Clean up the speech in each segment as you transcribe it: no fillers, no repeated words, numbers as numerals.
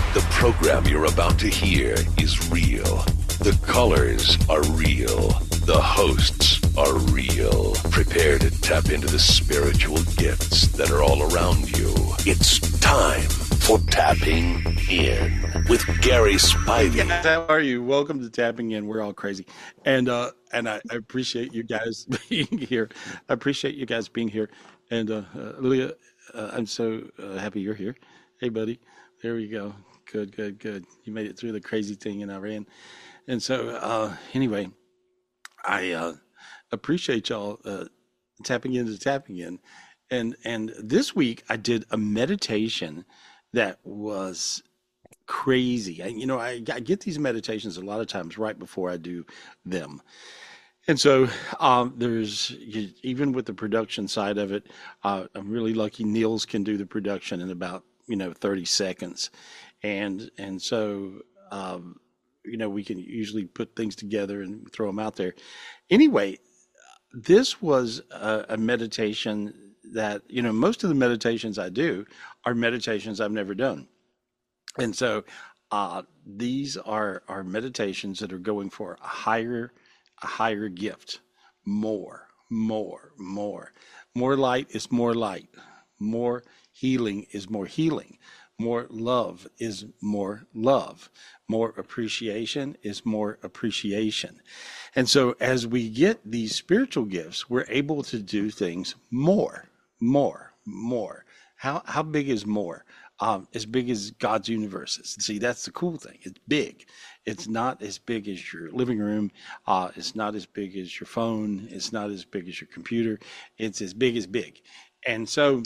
The program you're about to hear is real. The callers are real. The hosts are real. Prepare to tap into the spiritual gifts that are all around you. It's time for Tapping In with Gary Spivey. How are you? Welcome to Tapping In. We're all crazy, and I appreciate you guys being here. I appreciate you guys being here, and Leah, I'm so happy you're here. Hey, buddy. There we go. Good, good, good. You made it through the crazy thing in Iran, and so anyway, I appreciate y'all tapping into Tapping In, and this week I did a meditation that was crazy. I get these meditations a lot of times right before I do them. And so even with the production side of it, I'm really lucky Niels can do the production in about, 30 seconds. And so, we can usually put things together and throw them out there. Anyway, this was a meditation that, most of the meditations I do are meditations I've never done. And so these are meditations that are going for a higher gift. More, more, more. More light is more light. More healing is more healing. More love is more love. More appreciation is more appreciation. And so as we get these spiritual gifts, we're able to do things more, more, more. How big is more? As big as God's universe is. See, that's the cool thing. It's big. It's not as big as your living room. It's not as big as your phone. It's not as big as your computer. It's as big as big. And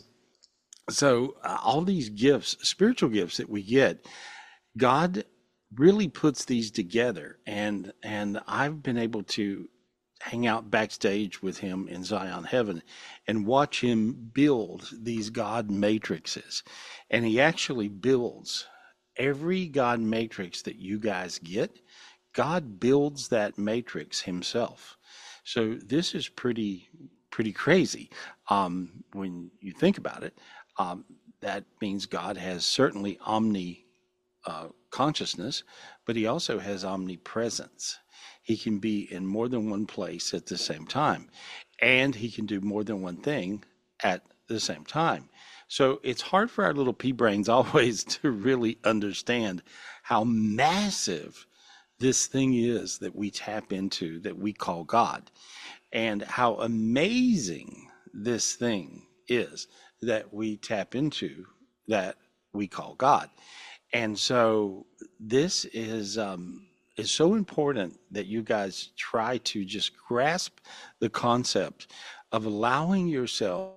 so all these gifts, spiritual gifts that we get, God really puts these together. And I've been able to hang out backstage with him in Zion Heaven and watch him build these God matrices. And he actually builds every God matrix that you guys get. God builds that matrix himself. So this is pretty crazy when you think about it. That means God has certainly consciousness, but he also has omnipresence. He can be in more than one place at the same time, and he can do more than one thing at the same time. So it's hard for our little pea brains always to really understand how massive this thing is that we tap into, that we call God, and how amazing this thing is that we tap into, that we call God. And so this is so important that you guys try to just grasp the concept of allowing yourself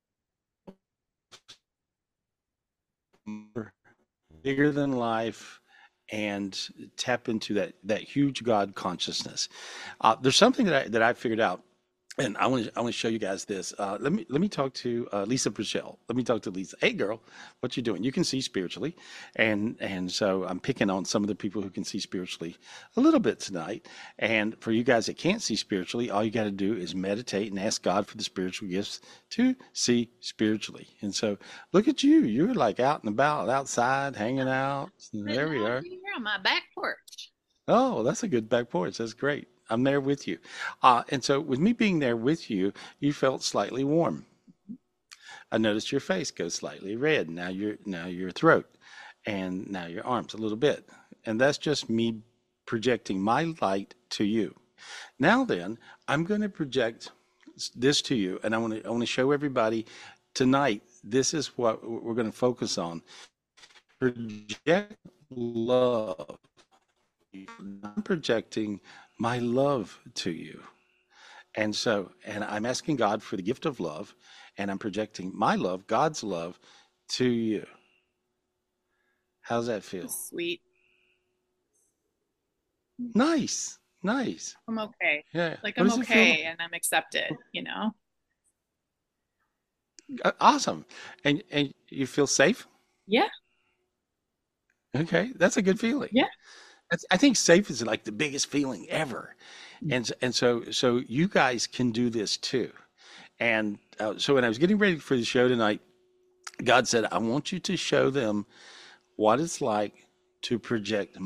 bigger than life and tap into that huge God consciousness. There's something that I figured out, and I want to show you guys this. Let me talk to Lisa Prichelle. Let me talk to Lisa. Hey, girl, what you doing? You can see spiritually, and so I'm picking on some of the people who can see spiritually a little bit tonight. And for you guys that can't see spiritually, all you got to do is meditate and ask God for the spiritual gifts to see spiritually. And so look at you. You're like out and about, outside, hanging out. Sitting There we out are. here on my back porch. Oh, that's a good back porch. That's great. I'm there with you. And so with me being there with you, you felt slightly warm. I noticed your face go slightly red. Now your throat and now your arms a little bit. And that's just me projecting my light to you. Now then, I'm going to project this to you, and I want to show everybody tonight. This is what we're going to focus on. Project love. I'm projecting my love to you. And I'm asking God for the gift of love, and I'm projecting my love, God's love, to you. How's that feel? Sweet. Nice, nice. I'm okay. Yeah. Like What I'm does it feel like? okay and I'm accepted. Awesome. And you feel safe? Yeah, Okay, that's a good feeling. yeah. I think safe is like the biggest feeling ever. And so you guys can do this too. And so when I was getting ready for the show tonight, God said, I want you to show them what it's like to project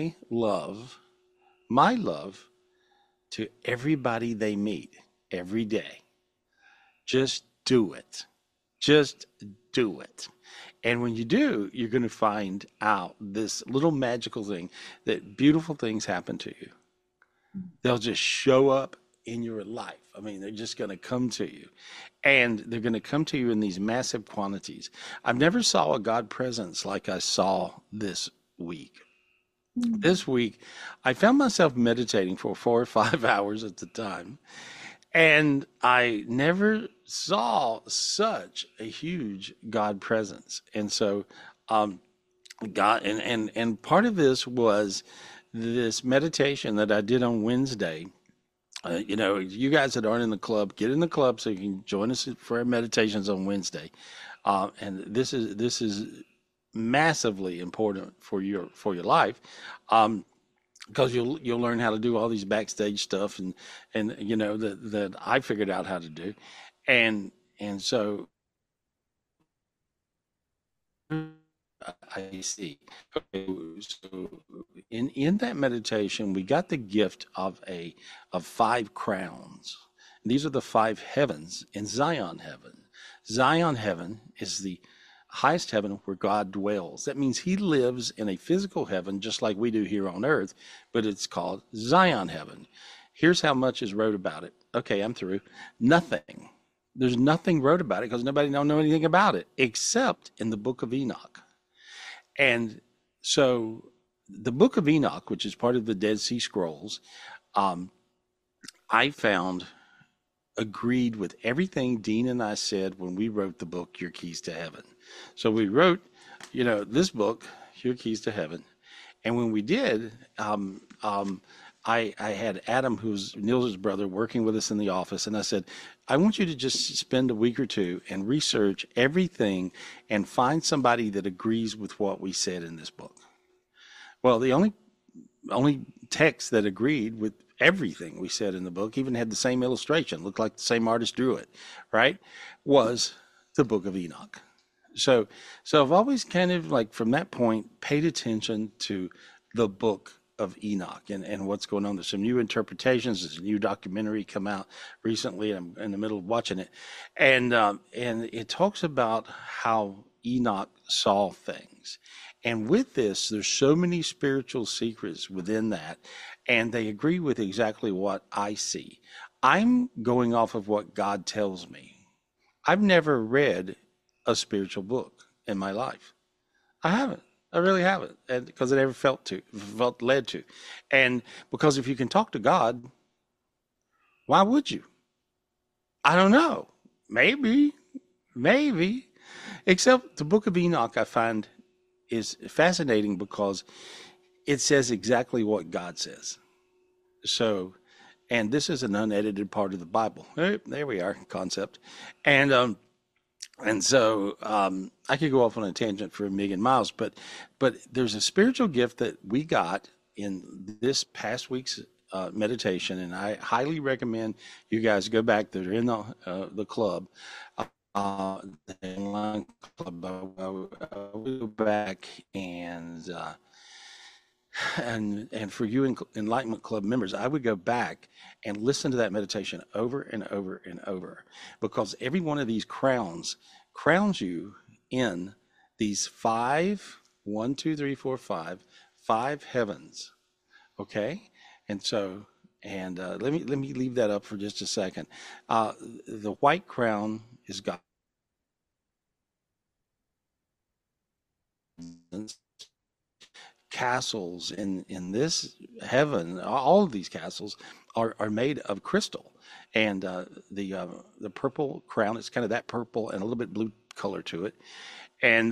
my love to everybody they meet every day. Just do it. Just do it. And when you do, you're going to find out this little magical thing that beautiful things happen to you. They'll just show up in your life. I mean, they're just going to come to you. And they're going to come to you in these massive quantities. I've never saw a God presence like I saw this week. This week, I found myself meditating for 4 or 5 hours at the time. And I never saw such a huge God presence. And so, God, and part of this was this meditation that I did on Wednesday. You guys that aren't in the club, get in the club so you can join us for our meditations on Wednesday. And this is massively important for your life, because you'll learn how to do all these backstage stuff and that I figured out how to do, and so I see. Okay, so in that meditation, we got the gift of 5 crowns. These are the 5 heavens in Zion heaven. Zion heaven is the highest heaven where God dwells. That means he lives in a physical heaven just like we do here on earth, but it's called Zion heaven. Here's how much is wrote about it. Okay, I'm through. Nothing. There's nothing wrote about it because nobody don't know anything about it except in the book of Enoch. And so the book of Enoch, which is part of the Dead Sea Scrolls, I found agreed with everything Dean and I said when we wrote the book, Your Keys to Heaven. So we wrote, this book, Your Keys to Heaven. And when we did, I had Adam, who's Niels' brother, working with us in the office. And I said, I want you to just spend a week or two and research everything and find somebody that agrees with what we said in this book. Well, the only text that agreed with everything we said in the book, even had the same illustration, looked like the same artist drew it, right, was the book of Enoch. So I've always kind of like from that point paid attention to the book of Enoch and what's going on. There's some new interpretations. There's a new documentary come out recently. I'm in the middle of watching it. And it talks about how Enoch saw things. And with this, there's so many spiritual secrets within that. And they agree with exactly what I see. I'm going off of what God tells me. I've never read a spiritual book in my life. I haven't. I really haven't, and because I never felt led to. And because if you can talk to God, why would you? I don't know. Maybe. Except the book of Enoch I find is fascinating because it says exactly what God says. So, and this is an unedited part of the Bible. There we are, concept. And so I could go off on a tangent for a million miles, but there's a spiritual gift that we got in this past week's meditation, and I highly recommend you guys go back. They're in the club, the online club. I will go back and for you Enlightenment Club members, I would go back and listen to that meditation over and over and over, because every one of these crowns you in these 5 heavens. Okay. And so, let me leave that up for just a second. The white crown is God. Castles in this heaven, all of these castles are made of crystal, and the purple crown is kind of that purple and a little bit blue color to it, and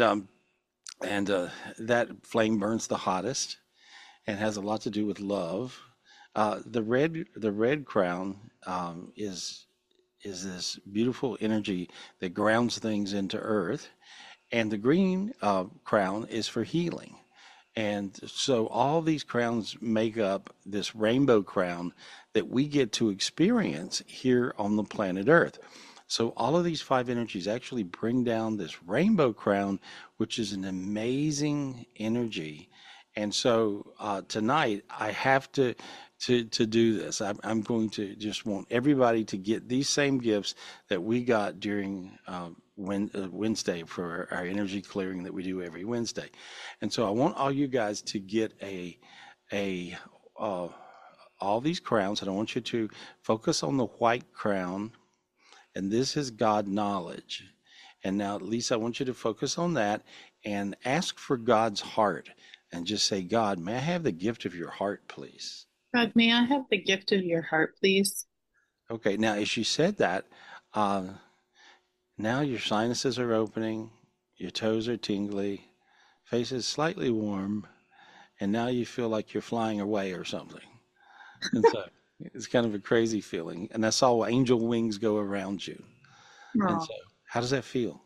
that flame burns the hottest and has a lot to do with love. The red crown is this beautiful energy that grounds things into earth, and the green crown is for healing. And so all these crowns make up this rainbow crown that we get to experience here on the planet Earth. So all of these 5 energies actually bring down this rainbow crown, which is an amazing energy. And so tonight I have to do this. I'm going to just want everybody to get these same gifts that we got during Wednesday for our energy clearing that we do every Wednesday. And so I want all you guys to get a all these crowns, and I want you to focus on the white crown, and this is God knowledge. And now, Lisa, I want you to focus on that and ask for God's heart and just say, God, may I have the gift of your heart, please? God, may I have the gift of your heart, please? Okay, now as you said that, uh, now your sinuses are opening, your toes are tingly, face is slightly warm, and now you feel like you're flying away or something. And so it's kind of a crazy feeling. And that's all angel wings go around you. And Oh, so, how does that feel?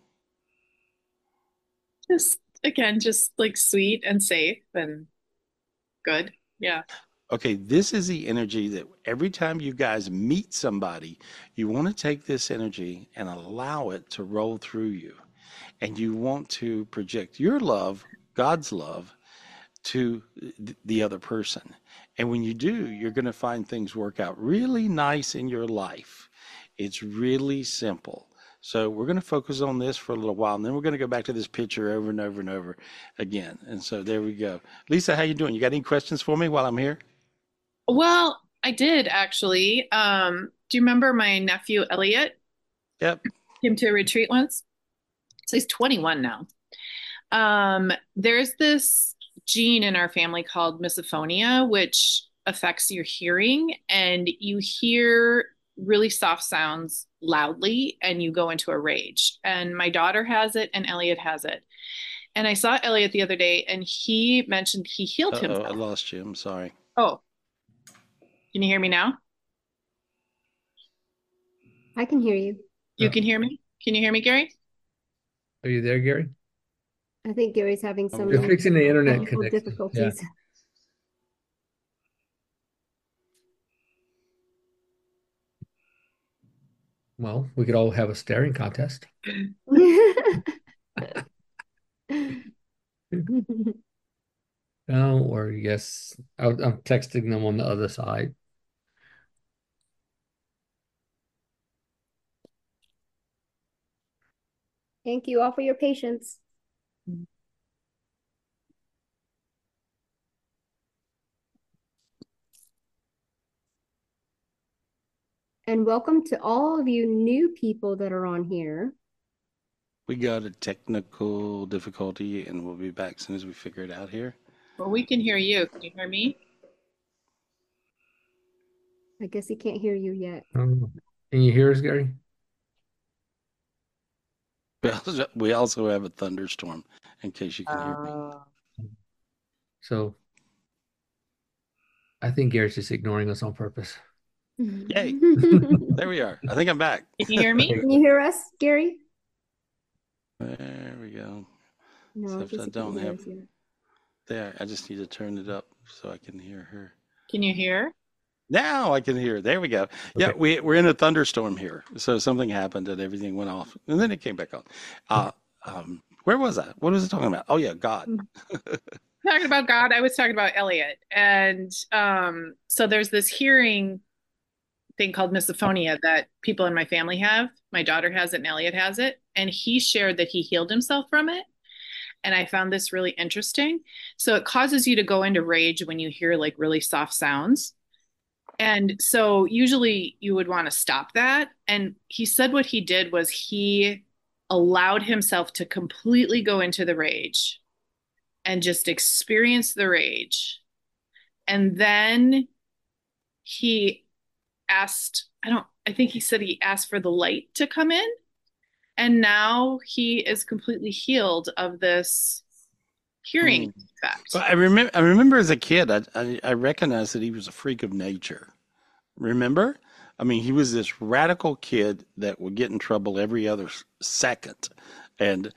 just again, just like sweet and safe and good. Yeah. Okay, this is the energy that every time you guys meet somebody, you want to take this energy and allow it to roll through you. And you want to project your love, God's love, to the other person. And when you do, you're going to find things work out really nice in your life. It's really simple. So we're going to focus on this for a little while, and then we're going to go back to this picture over and over and over again. And so there we go. Lisa, how you doing? You got any questions for me while I'm here? Well, I did actually. Do you remember my nephew Elliot Yep. came to a retreat once? So he's 21 now. There's this gene in our family called misophonia, which affects your hearing, and you hear really soft sounds loudly and you go into a rage. And my daughter has it and Elliot has it. And I saw Elliot the other day and he mentioned he healed Uh-oh, I himself. lost you. I'm sorry. Oh, can you hear me now? I can hear you. You Oh, can hear me? Can you hear me, Gary? are you there, Gary? I think Gary's having some They're fixing the internet technical connection. Yeah. difficulties. Well, we could all have a staring contest. No, or yes, I'm texting them on the other side. Thank you all for your patience. And welcome to all of you new people that are on here. We got a technical difficulty, and we'll be back as soon as we figure it out here. Well, we can hear you. Can you hear me? I guess he can't hear you yet. Can you hear us, Gary? We also have a thunderstorm, in case you can hear me. So I think Gary's just ignoring us on purpose. Yay. There we are. I think I'm back. Can you hear me? Can you hear us, Gary? There we go. No, Except I Jessica don't can't hear have- us yet. There, I just need to turn it up so I can hear her. Can you hear? Now I can hear. There we go. Yeah, Okay. we're in a thunderstorm here. So something happened and everything went off. And then it came back on. Where was I? What was I talking about? Oh, yeah, God. Talking about God, I was talking about Elliot. And so there's this hearing thing called misophonia that people in my family have. My daughter has it and Elliot has it. And he shared that he healed himself from it. And I found this really interesting. So it causes you to go into rage when you hear like really soft sounds. And so usually you would want to stop that. And he said what he did was he allowed himself to completely go into the rage and just experience the rage. And then he asked, I think he said he asked for the light to come in. And now he is completely healed of this hearing effect. Well, I remember as a kid, I recognized that he was a freak of nature. Remember? I mean, he was this radical kid that would get in trouble every other second. But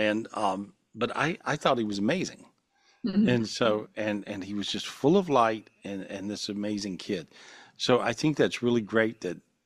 I thought he was amazing. Mhm. And so, and he was just full of light and this amazing kid. So I think that's really great that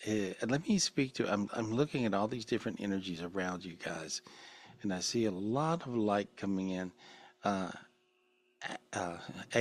let me speak to. I'm looking at all these different energies around you guys, and I see a lot of light coming in. Uh, uh,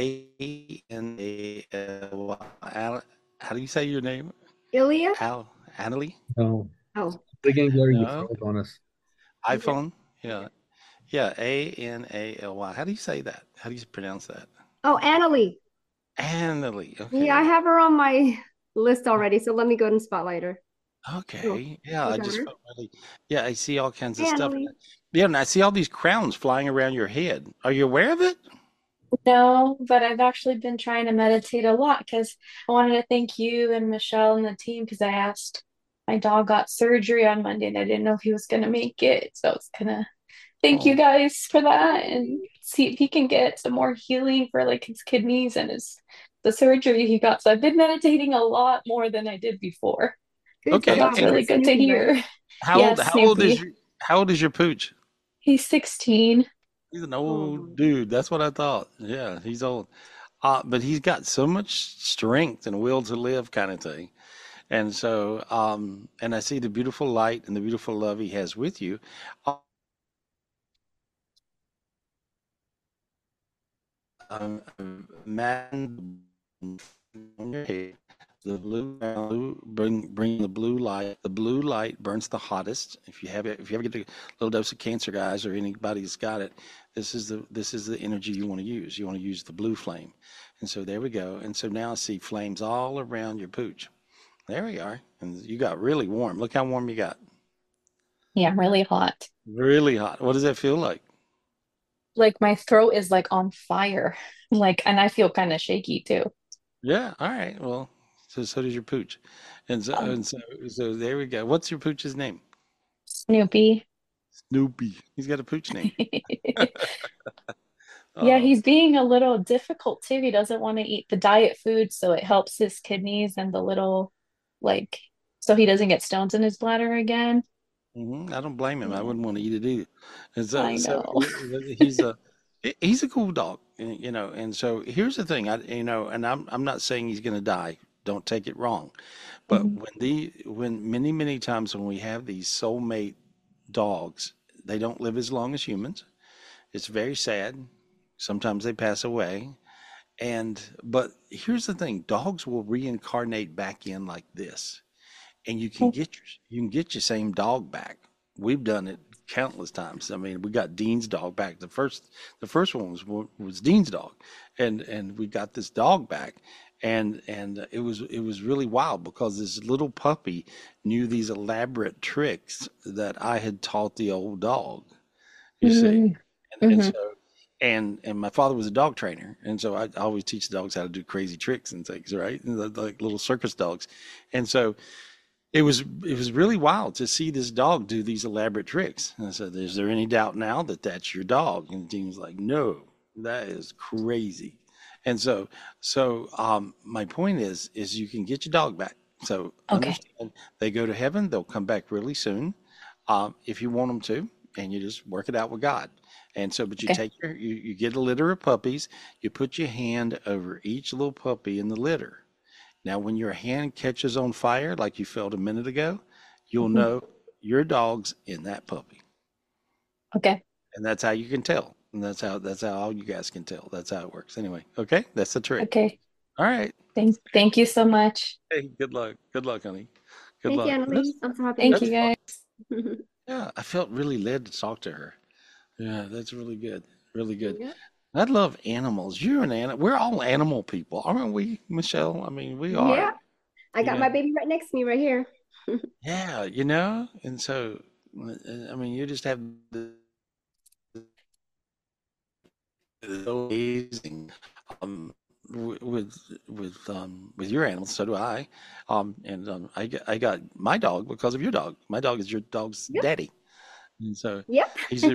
Anal. How do you say your name? Ilya? Annalie? No, Oh, again, Gary, you No, froze on us. yeah. iPhone. Yeah, yeah. Anally. How do you say that? How do you pronounce that? Oh, Annalie. Annalie. Yeah, I Okay. have her on my list already, so let me go and spotlight her. Oh, Okay. Yeah, you I got just her? felt really. Yeah, I see all kinds of stuff. Annalie. Yeah, and I see all these crowns flying around your head. Are you aware of it? No, but I've actually been trying to meditate a lot because I wanted to thank you and Michelle and the team because I asked my dog got surgery on Monday and I didn't know if he was going to make it. So I was gonna thank you Oh, guys for that and see if he can get some more healing for like his kidneys and his the surgery he got. So I've been meditating a lot more than I did before. Good So okay. job. that's And really That's good to Snoopy, right? hear. Yes, Snoopy. how old is your pooch? He's 16. He's an Oh, old dude. That's what I thought. Yeah, he's old. But he's got so much strength and will to live, kind of thing. And so, and I see the beautiful light and the beautiful love he has with you. Man, on your head, the bring the blue light. The blue light burns the hottest. If you have it, if you ever get a little dose of cancer, guys, or anybody that's got it, this is the energy you want to use. You want to use the blue flame. And so there we go. And so now I see flames all around your pooch. There we are. And you got really warm. Look how warm you got. Yeah, I'm really hot. Really hot. What does that feel like? Like my throat is like on fire. Like, and I feel kind of shaky too. Yeah. All right. Well, so does your pooch. Oh, So there we go. What's your pooch's name? Snoopy. Snoopy. He's got a pooch name. Yeah, Oh, he's being a little difficult too. He doesn't want to eat the diet food, so it helps his kidneys and the little, like, so he doesn't get stones in his bladder again. I don't blame him. I Yeah, wouldn't want to eat it either. And I know. he's a cool dog, you know. And so here's the thing, and I'm not saying he's going to die. Don't take it wrong. But Mhm. when many times when we have these soulmate dogs, they don't live as long as humans. It's very sad. Sometimes they pass away. But here's the thing, dogs will reincarnate back in like this, and you can get your same dog back. We've done it countless times. I mean, we got Dean's dog back. The first one was Dean's dog, and we got this dog back, and it was really wild because this little puppy knew these elaborate tricks that I had taught the old dog. You see, Mhm. and Mhm. so and my father was a dog trainer, and so I always teach the dogs how to do crazy tricks and things, right? And like little circus dogs, and so it was really wild to see this dog do these elaborate tricks. And I said, "Is there any doubt now that that's your dog?" And Dean was like, "No, that is crazy." And my point is you can get your dog back. So Okay. understand they go to heaven, they'll come back really soon, if you want them to, and you just work it out with God. And so, but you Okay. take you get a litter of puppies, you put your hand over each little puppy in the litter. Now, when your hand catches on fire, like you felt a minute ago, you'll Mhm. know your dog's in that puppy, Okay. and that's how you can tell. And that's how all you guys can tell. That's how it works. Anyway, okay, that's the trick. Okay. All right. Thank you so much. Hey, good luck. Good luck, honey. Good thank you, luck. Annalie. I'm so happy Thank you you That's fun. guys. Yeah, I felt really led to talk to her. Yeah, that's really good. Really good. Yeah. I love animals. You're an animal. We're all animal people, aren't we, Michelle? I mean, we Yeah. are. I You got know, my baby right next to me right here. yeah, you know. And so, I mean, you just have the so amazing, um, with your animals. So do I. I got my dog because of your dog. My dog is your dog's Yep. daddy. And so Yep.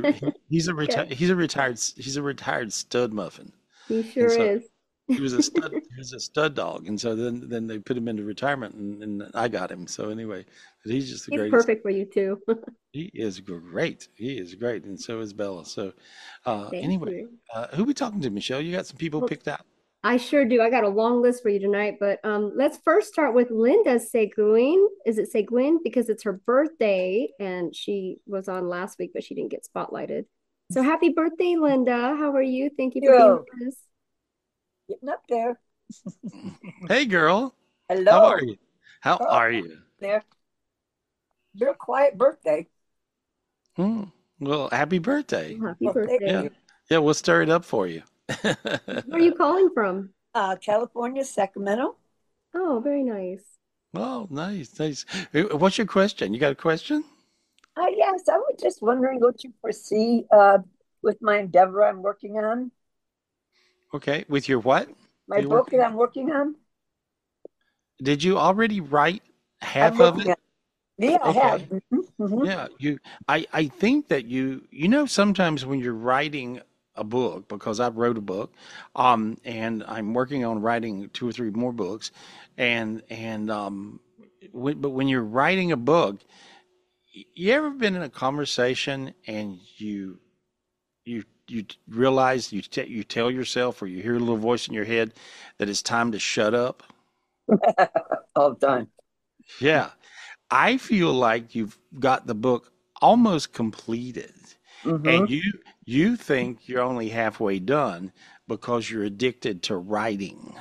he's a retired stud muffin. He And sure so is. he was a stud dog. And so then they put him into retirement, and I got him. So anyway, but he's just the He's greatest. perfect for you too. He is great. He is great, and so is Bella. So Thank anyway, you. who we talking to, Michelle? You got some people Well, picked out? I sure do. I got a long list for you tonight, but let's first start with Linda Seguin. Is it Seguin? Because it's her birthday and she was on last week, but she didn't get spotlighted. So happy birthday, Linda. How are you? Thank you for being Yo, with us. getting up there. Hey, girl. How Hello. are you? How Oh, are you? there. Your quiet birthday. Hmm. Well, happy birthday. Happy Well, thank Yeah. birthday. you. Yeah, we'll stir it up for you. Where are you calling from? California, Sacramento. Oh, very nice. Oh, nice, nice. What's your question? You got a question? Yes, I was just wondering what you foresee with my endeavor I'm working on, Okay. With your what? my You book that working? I'm working on. Did you already write I'm half of working it? on. Yeah, I have. Okay. Hmm. Yeah, I think that sometimes when you're writing a book, because I wrote a book, and I'm working on writing two or three more books, but when you're writing a book, you ever been in a conversation and you realize you tell yourself or you hear a little voice in your head that it's time to shut up? All done. Yeah. I feel like you've got the book almost completed, Hmm. and you think you're only halfway done because you're addicted to writing.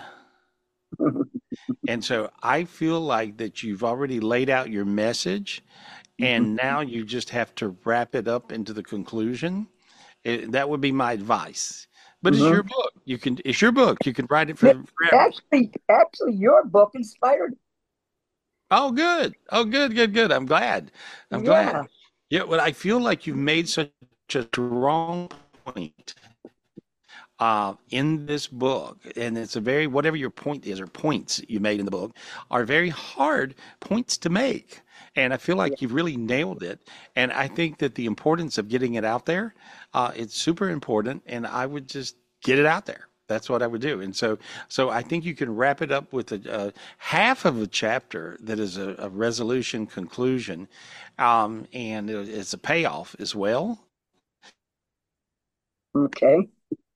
And so I feel like that you've already laid out your message, and now you just have to wrap it up into the conclusion. That would be my advice. But it's Hmm. your book. It's your book. You can write it Yeah, for forever. actually, your book inspired. Oh, good. Oh, good, good, good. I'm glad. I'm glad. Yeah. Yeah, well, I feel like you've made such a strong point in this book, and it's a very, whatever your point is or points you made in the book are very hard points to make. And I feel Yeah. like you've really nailed it. And I think that the importance of getting it out there, it's super important. And I would just get it out there. That's what I would do. And so I think you can wrap it up with a half of a chapter that is a resolution conclusion, and it's a payoff as well. Okay.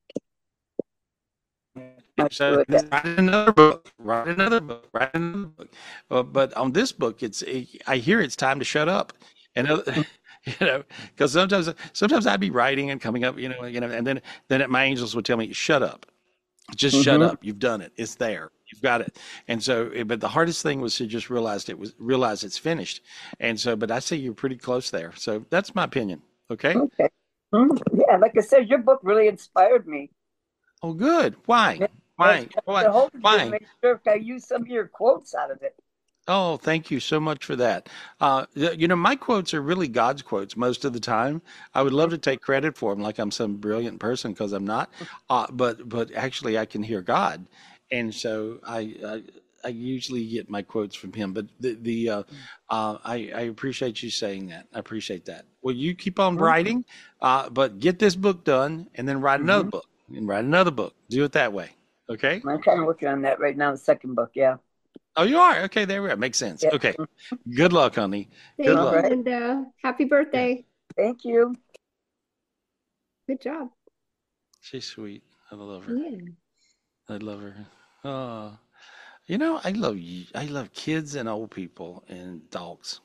I'll do So it then. write another book, write another book, write another book. But on this book, I hear it's time to shut up, and because sometimes I'd be writing and coming up, and then my angels would tell me, shut up, just shut Hmm. up, you've done it, it's there, you've got it. And so, but the hardest thing was to just realize it's finished. And so, but I say you're pretty close there. So that's my opinion. Okay. Okay. Yeah, like I said, your book really inspired me. Oh, good. Why? Yeah, I was Why? trying Why? to hold it to Why? make sure I use some of your quotes out of it. Oh, thank you so much for that. My quotes are really God's quotes most of the time. I would love to take credit for them, like I'm some brilliant person, because I'm not. But actually, I can hear God, and so I usually get my quotes from Him. But I appreciate you saying that. I appreciate that. Well, you keep on writing, but get this book done, and then write another Mm-hmm. book, and write another book. Do it that way. Okay? I'm kind of working on that right now, the second book. Yeah. Oh, you are? Okay, there we are. Makes sense. Yeah. Okay. Good luck, honey. Good Thank All you, luck. right. Linda. Happy Yeah. birthday. Thank you. Good job. She's sweet. I love her. Yeah. I love her. Oh, I love kids and old people and dogs.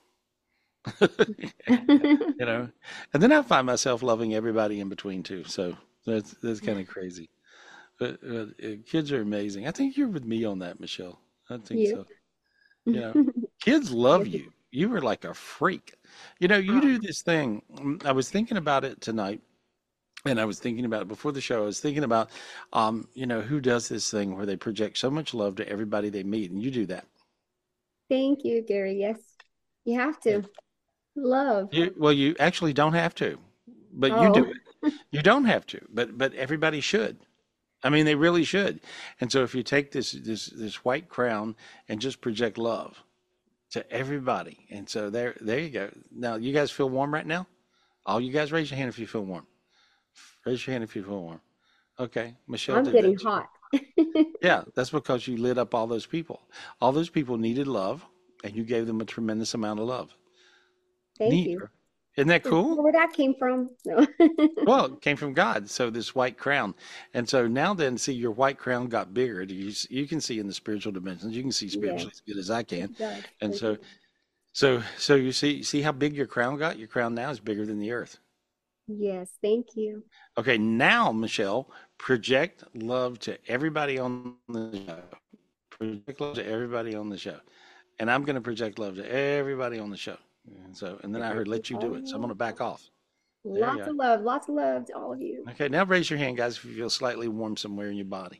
You know, and then I find myself loving everybody in between too. So that's kind of crazy. But kids are amazing. I think you're with me on that, Michelle. I think You. so. You know, kids love you. You were like a freak. You do this thing. I was thinking about it tonight, and I was thinking about it before the show. I was thinking about, who does this thing where they project so much love to everybody they meet, and you do that. Thank you, Gary. Yes, you have Yeah. to. Love. You actually don't have to, but you do Oh, it. You don't have to, but everybody should. I mean, they really should. And so if you take this white crown and just project love to everybody, and so there you go. Now you guys feel warm right now? All you guys raise your hand if you feel warm. Raise your hand if you feel warm. Okay, Michelle I'm did getting that too. hot. Yeah, that's because you lit up all those people. All those people needed love, and you gave them a tremendous amount of love. Thank Neat. you. Isn't that cool? Where that came from? No. Well, it came from God. So this white crown, and so now then, see, your white crown got bigger. You can see in the spiritual dimensions. You can see Yes, spiritually as good as I can. it does. And Thank so, you. so you see how big your crown got. Your crown now is bigger than the earth. Yes, thank you. Okay, now Michelle, project love to everybody on the show. Project love to everybody on the show, and I'm going to project love to everybody on the show. And then I heard let you do it, so I'm going to back off. There you are. Lots of love to all of you. Okay, now raise your hand, guys, if you feel slightly warm somewhere in your body.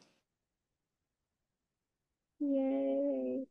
Yay.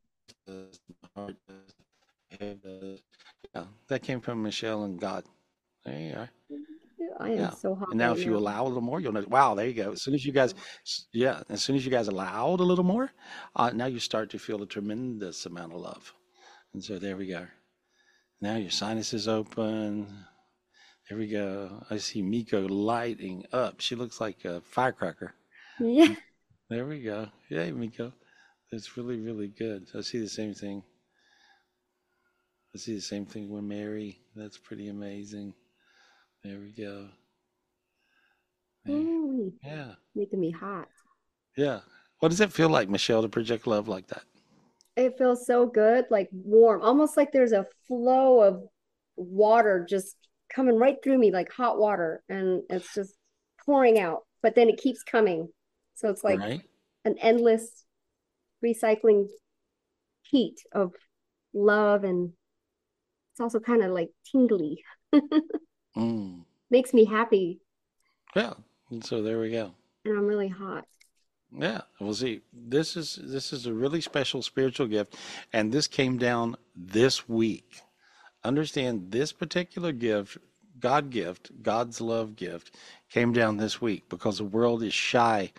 Yeah, that came from Michelle and God. There you are. I am Yeah. so hot And now right if you now. allow a little more, you'll know. Wow, there you go. As soon as you guys, as soon as you guys allowed a little more, now you start to feel a tremendous amount of love. And so there we go. Now your sinus is open. There we go. I see Miko lighting up. She looks like a firecracker. Yeah. There we go. Yay, Miko. That's really, really good. I see the same thing. I see the same thing with Mary. That's pretty amazing. There we go. There. Ooh, Yeah. making me hot. Yeah. What does it feel like, Michelle, to project love like that? It feels so good, like warm, almost like there's a flow of water just coming right through me, like hot water, and it's just pouring out, but then it keeps coming. So it's like Right? an endless recycling heat of love, and it's also kind of like tingly. Mm. Makes me happy, Yeah. And so there we go. and I'm really hot. Yeah. Well, see, this is a really special spiritual gift, and this came down this week. Understand this particular gift, God's love gift, came down this week because the world is shy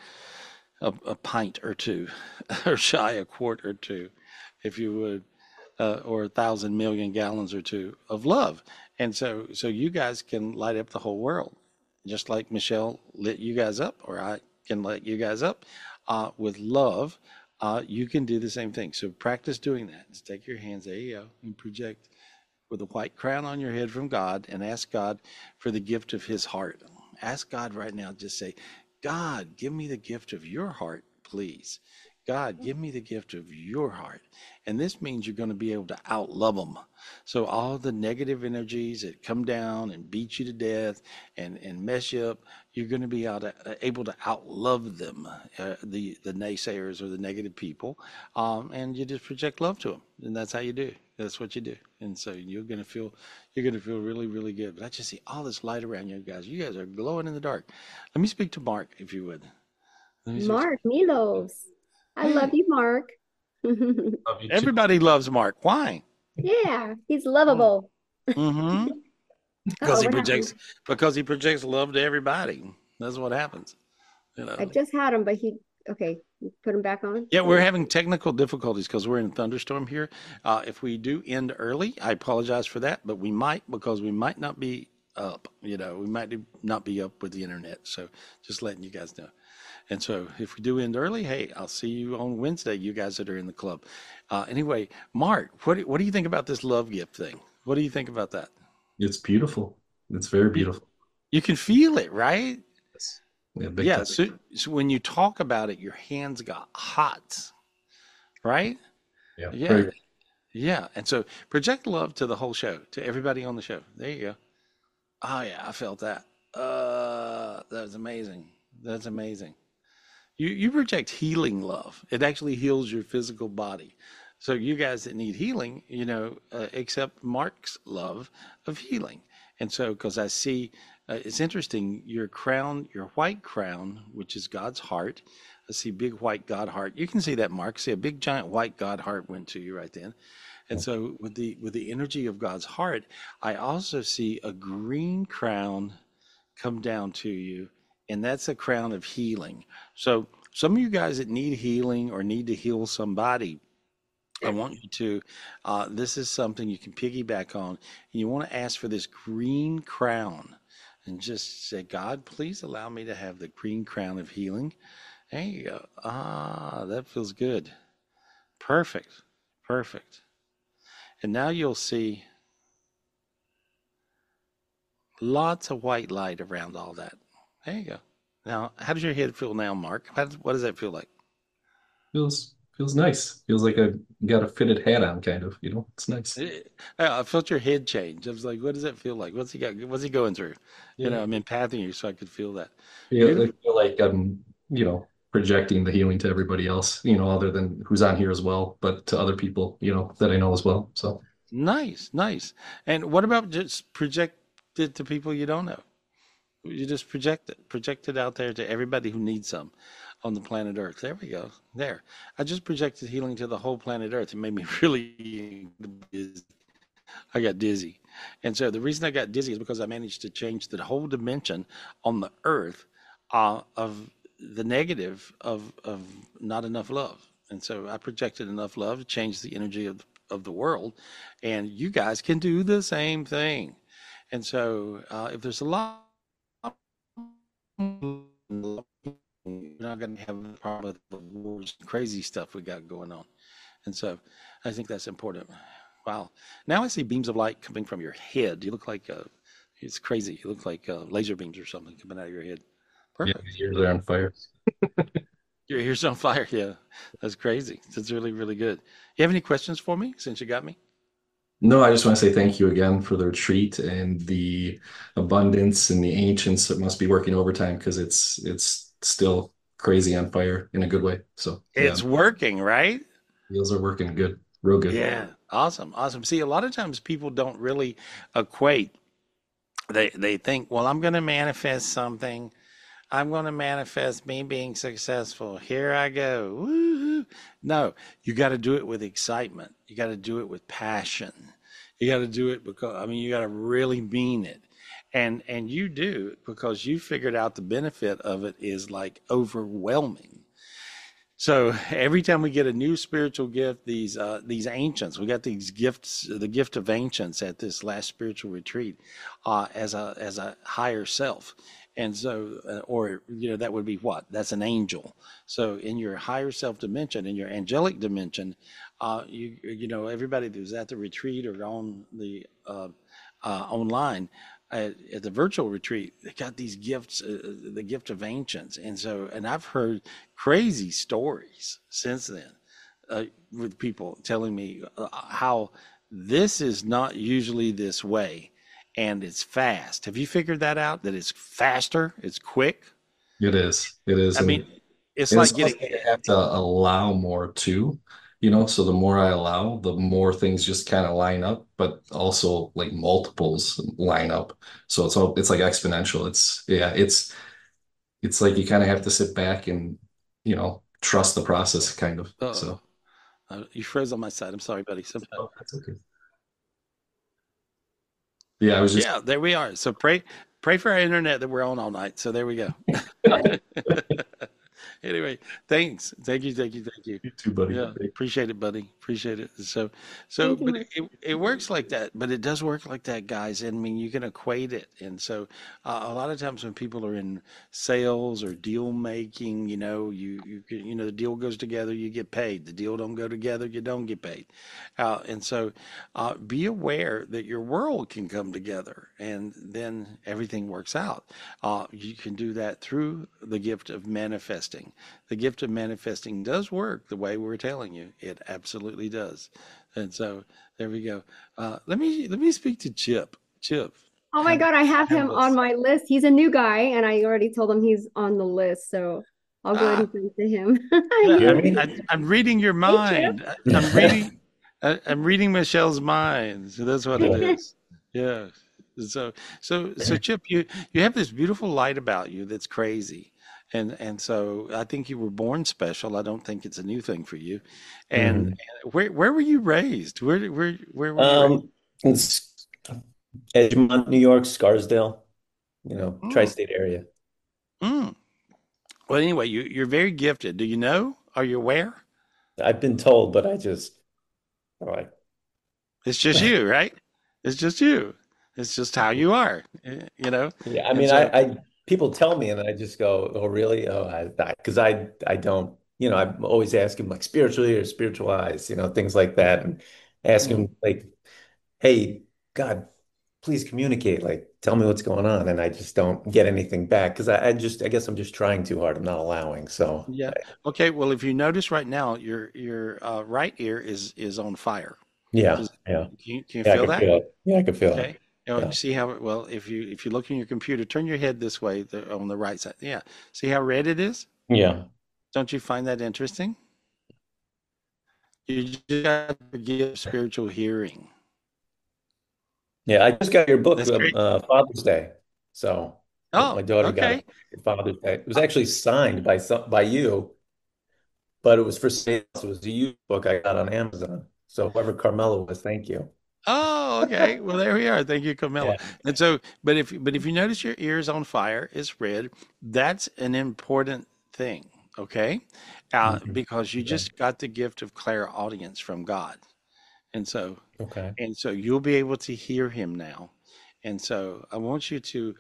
a pint or two, or shy a quart or two, if you would, or 1,000 million gallons or two of love. And so you guys can light up the whole world, just like Michelle lit you guys up, or I can light you guys up with love. You can do the same thing. So practice doing that. Just take your hands, there you go, and project with a white crown on your head from God, and ask God for the gift of his heart. Ask God right now, just say, God, give me the gift of your heart, please. God, give me the gift of your heart. And this means you're going to be able to outlove them. So all the negative energies that come down and beat you to death and mess you up, you're going to be able to outlove them, the naysayers or the negative people, and you just project love to them, and that's how you do. That's what you do, and so you're going to feel really, really good. But I just see all this light around you guys. You guys are glowing in the dark. Let me speak to Mark, if you would. Let me speak to Mark Milos. I love Hey. you, Mark. Love you too. Everybody loves Mark. Why? Yeah, he's lovable. Mm-hmm. Uh-oh, what happened? Because he projects love to everybody. That's what happens. You I know. just had him, but okay, put him back on. Yeah, we're having technical difficulties because we're in a thunderstorm here. If we do end early, I apologize for that, but we might, because we might not be up. We might not be up with the internet. So just letting you guys know. And so if we do end early, hey, I'll see you on Wednesday, you guys that are in the club. Anyway, Mark, what do you think about this love gift thing? What do you think about that? It's beautiful. It's very beautiful. You can feel it, right? Yes. Yeah, big Yeah. time. So when you talk about it, your hands got hot, right? Yeah. Yeah. Very, Yeah. And so project love to the whole show, to everybody on the show. There you go. Oh, yeah, I felt that. That was amazing. That's amazing. You project healing love. It actually heals your physical body. So you guys that need healing, accept Mark's love of healing. And so, because I see, it's interesting, your crown, your white crown, which is God's heart. I see big white God heart. You can see that, Mark. See a big giant white God heart went to you right then. And so with the energy of God's heart, I also see a green crown come down to you, and that's a crown of healing. So some of you guys that need healing or need to heal somebody, I want you to, this is something you can piggyback on. You want to ask for this green crown and just say, God, please allow me to have the green crown of healing. There you go. That feels good. Perfect. Perfect. And now you'll see Lots of white light around all that. There you go. Now, how does your head feel now, Mark? What does that feel like? Feels nice. Feels like I got a fitted hat on, kind of. It's nice. Eh, I felt your head change. I was like, what does that feel like? What's he got? What's he going through? Yeah, I'm empathing you so I could feel that. I Beautiful. feel like I'm, projecting the healing to everybody else, other than who's on here as well, but to other people, that I know as well. So Nice, nice. And what about just project it to people you don't know? You just project it out there to everybody who needs some on the planet Earth. There we go. There. I just projected healing to the whole planet Earth. It made me really dizzy. I got dizzy. And so the reason I got dizzy is because I managed to change the whole dimension on the Earth of the negative of not enough love. And so I projected enough love to change the energy of the world. And you guys can do the same thing. And so if there's a lot, you're not going to have a problem with the wars and crazy stuff we got going on. And so I think that's important. Wow. Now I see beams of light coming from your head. You look like, it's crazy. You look like laser beams or something coming out of your head. yeah, Perfect. my ears are on fire. Your ears on fire. Yeah. That's crazy. That's really, really good. You have any questions for me since you got me? No, I just want to say thank you again for the retreat and the abundance and the ancients that must be working overtime because it's still crazy on fire in a good way. So yeah, It's working, right? wheels are working good, real good. Yeah. Awesome. Awesome. See, a lot of times people don't really equate. They think, well, I'm going to manifest something. I'm going to manifest me being successful. Here I go. Woo-hoo. No, you got to do it with excitement. You got to do it with passion. You got to do it because, I mean, you got to really mean it. And you do because you figured out the benefit of it is like overwhelming. So every time we get a new spiritual gift, these ancients, we got these gifts, the gift of ancients at this last spiritual retreat, as a higher self, and so or that would be what? That's an angel. So in your higher self dimension, in your angelic dimension, everybody that was at the retreat or on the online at the virtual retreat, they got these gifts, the gift of ancients. And I've heard crazy stories since then with people telling me how this is not usually this way and it's fast. Have you figured that out? That it's faster, it's quick? It is. It is. I mean, it's And it's like almost getting, like I have to allow more too, so the more I allow, the more things just kind of line up, but also like multiples line up. So it's like exponential. It's like you kind of have to sit back and, trust the process kind of. uh, So you froze on my side. I'm sorry, buddy. Sometimes. oh, that's okay. Yeah, I was just Yeah, there we are. So pray for our internet that we're on all night. So there we go. Anyway, thanks. Thank you. you too, buddy. Yeah, appreciate it, buddy. Appreciate it. So, Thank you, but Mark. it works like that. But it does work like that, guys. And I mean, you can equate it. And so, a lot of times when people are in sales or deal making, the deal goes together, you get paid. The deal don't go together, you don't get paid. And so, be aware that your world can come together, and then everything works out. You can do that through the gift of manifesting. The gift of manifesting does work the way we're telling you. It absolutely does. And so there we go. Let me speak to Chip. Chip, Oh my have God, I have have him on us. my list. He's a new guy, and I already told him he's on the list, so I'll go ahead Ah, and send to him. no, He hear is. me? I'm reading your Hey, Chip. mind. I'm reading Michelle's mind. So that's what it is. Yeah. So Chip, you have this beautiful light about you that's crazy. And so I think you were born special. I don't think it's a new thing for you. And, Mhm. and where were you raised? Where were you raised? It's Edgemont, New York, Scarsdale, Mm, tri-state area. mm. Well, anyway, you're very gifted. Do you know? Are you aware? I've been told, but I'm like, It's just you, right? It's just you. It's just how you are, yeah. I And mean, so, people tell me, and I just go, "Oh, really? Oh, because I don't, I'm always asking like spiritually or spiritualized, things like that, and mm, asking like, hey, God. please communicate, like tell me what's going on, and I just don't get anything back because I guess I'm just trying too hard. I'm not allowing. So Yeah. Okay. Well, if you notice right now, your right ear is on fire. yeah, Does yeah, can you yeah. I feel can that? feel it. Yeah, I can feel it. Okay. You Yeah. see how well if you look in your computer, turn your head this way on the right side. Yeah. See how red it is? Yeah. Don't you find that interesting? You just got to give spiritual hearing. Yeah, I just got your book, That's great. Father's Day. So my Oh, daughter got it okay. for Father's Day. It was actually signed by you, but it was for sale. So it was a used book I got on Amazon. So whoever Carmela was, thank you. Oh, okay. Well, there we are. Thank you, Yeah. Camilla. And so, but if you notice your ears on fire, it's red. That's an important thing, okay? Mhm. Because you Okay. just got the gift of clairaudience from God, and so Okay. and so you'll be able to hear Him now. And so I want you to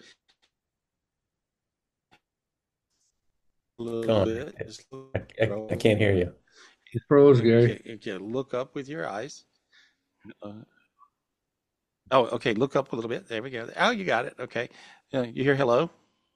a little Gone. bit, just a I little. can't hear you. You froze, Gary. Okay, okay, look up with your eyes. Uh, oh, okay, look up a little bit. There we go. Oh, you got it. Okay. You hear hello?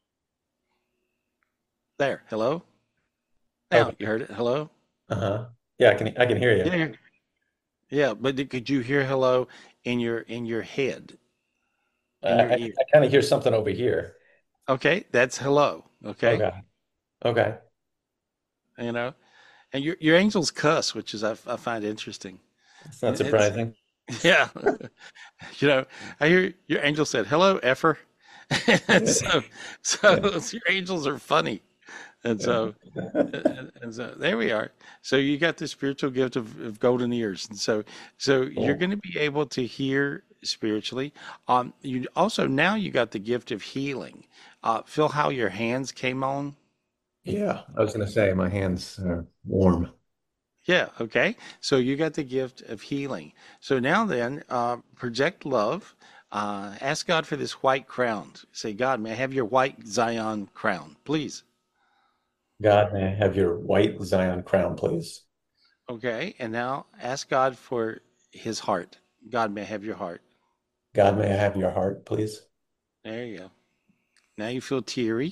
There, hello. Now you Okay. heard it. Hello. Uh-huh. Yeah, I can hear you. Yeah, yeah. But could you hear hello in your head, in your ear? I kind of hear something over here. Okay, that's hello. Okay, Okay. Okay. you know, and your angels cuss, which is I find interesting. It's not It's surprising. yeah, you know, I hear your angel said hello, effer, and so your angels are funny, and so. And so there we are. So you got the spiritual gift of golden ears, and so you're Cool. going to be able to hear spiritually. You also now you got the gift of healing. Feel how your hands came on. Yeah, I was gonna say my hands are warm. Yeah. Okay. So you got the gift of healing. So now then, project love. Ask God for this white crown. Say, God, may I have your white Zion crown, please? God, may I have your white Zion crown, please? Okay. And now ask God for his heart. God, may I have your heart. God, may I have your heart, please? There you go. Now you feel teary.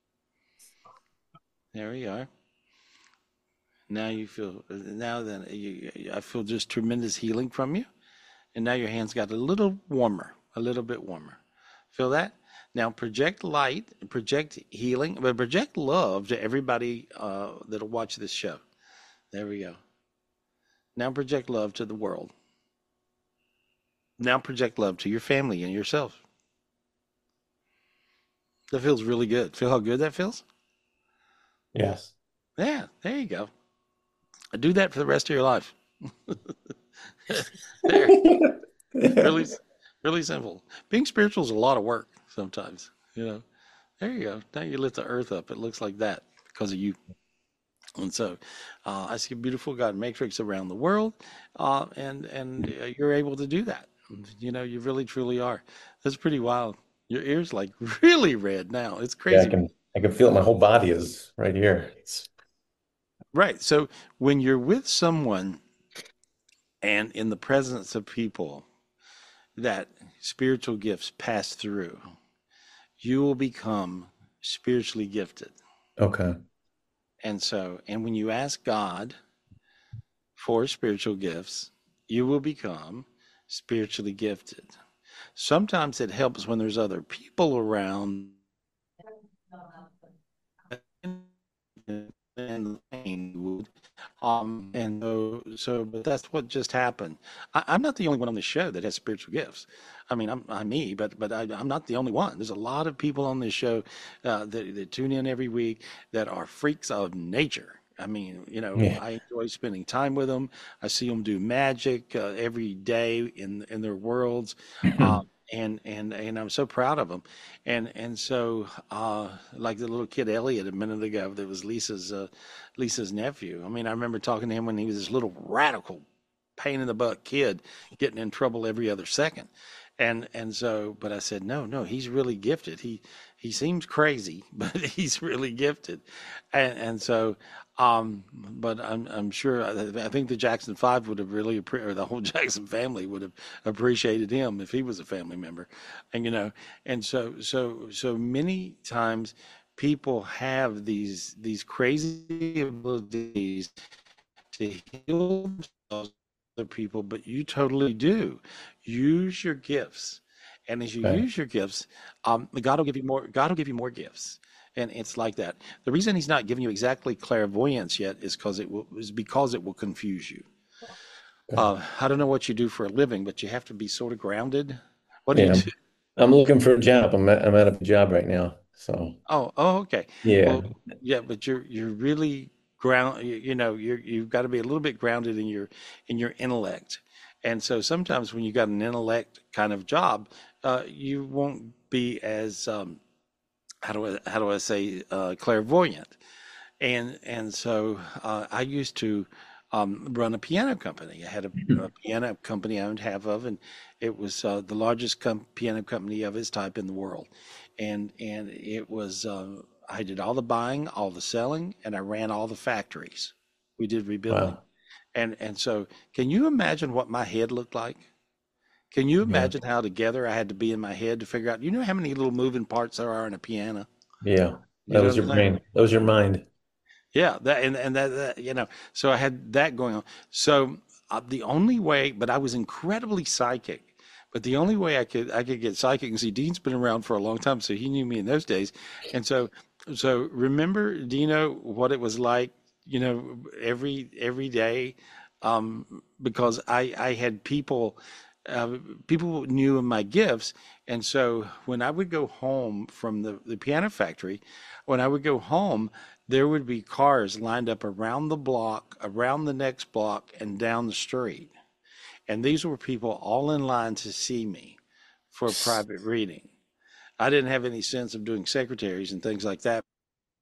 There we are. Now you feel, now then, I feel just tremendous healing from you. And now your hands got a little warmer, a little bit warmer. Feel that? Now project light, project healing, but project love to everybody that'll watch this show. There we go. Now project love to the world. Now project love to your family and yourself. That feels really good. Feel how good that feels? Yes. Yeah, there you go. Do that for the rest of your life. There, really, really simple. Being spiritual is a lot of work sometimes. There you go. Now you lit the earth up. It looks like that because of you. And so, I see a beautiful God matrix around the world, and you're able to do that. You really truly are. That's pretty wild. Your ears like really red now. It's Yeah, crazy. I can feel it. My whole body is right here. It's Right. So when you're with someone and in the presence of people that spiritual gifts pass through, you will become spiritually gifted. okay. And when you ask God for spiritual gifts, you will become spiritually gifted. Sometimes it helps when there's other people around and but that's what just happened. I'm not the only one on the show that has spiritual gifts. I mean, I'm me, but I'm not the only one. There's a lot of people on this show that tune in every week that are freaks of nature. I mean, Yeah. I enjoy spending time with them. I see them do magic every day in their worlds, and I'm so proud of them. And so, like the little kid Elliot a minute ago, that was Lisa's nephew. I mean, I remember talking to him when he was this little radical, pain in the butt kid, getting in trouble every other second. And so, but I said, no, no, he's really gifted. He seems crazy, but he's really gifted. And so, but I'm sure, I think the Jackson Five would have really, or the whole Jackson family would have appreciated him if he was a family member. And, and so many times people have these crazy abilities to heal themselves, other people, but you totally do. Use your gifts, and as you Right. use your gifts, God will give you more. God will give you more gifts, and it's like that. The reason He's not giving you exactly clairvoyance yet is because it will confuse you. Okay. I don't know what you do for a living, but you have to be sort of grounded. What do you Yeah, do? I'm looking for a job. I'm out of a job right now. So Oh, okay. yeah, Well, yeah, but you're really you've got to be a little bit grounded in your intellect. And so sometimes when you got an intellect kind of job, you won't be as how do I say clairvoyant. And so I used to run a piano company. I had a piano company I owned half of, and it was the largest piano company of its type in the world. And it was I did all the buying, all the selling, and I ran all the factories. We did rebuilding. wow. And so, can you imagine what my head looked like? Can you Yeah, imagine how together I had to be in my head to figure out? You know how many little moving parts there are in a piano? yeah. You That know was what I'm your saying? brain. That was your mind. Yeah, that and that so I had that going on. So the only way, but I was incredibly psychic. But the only way I could get psychic, and see, Dean's been around for a long time, so he knew me in those days. And so remember, Dino, what it was like, every day, because I had people knew of my gifts, and so when I would go home from the piano factory, when I would go home, there would be cars lined up around the block, around the next block, and down the street. And these were people all in line to see me for a private reading. I didn't have any sense of doing secretaries and things like that.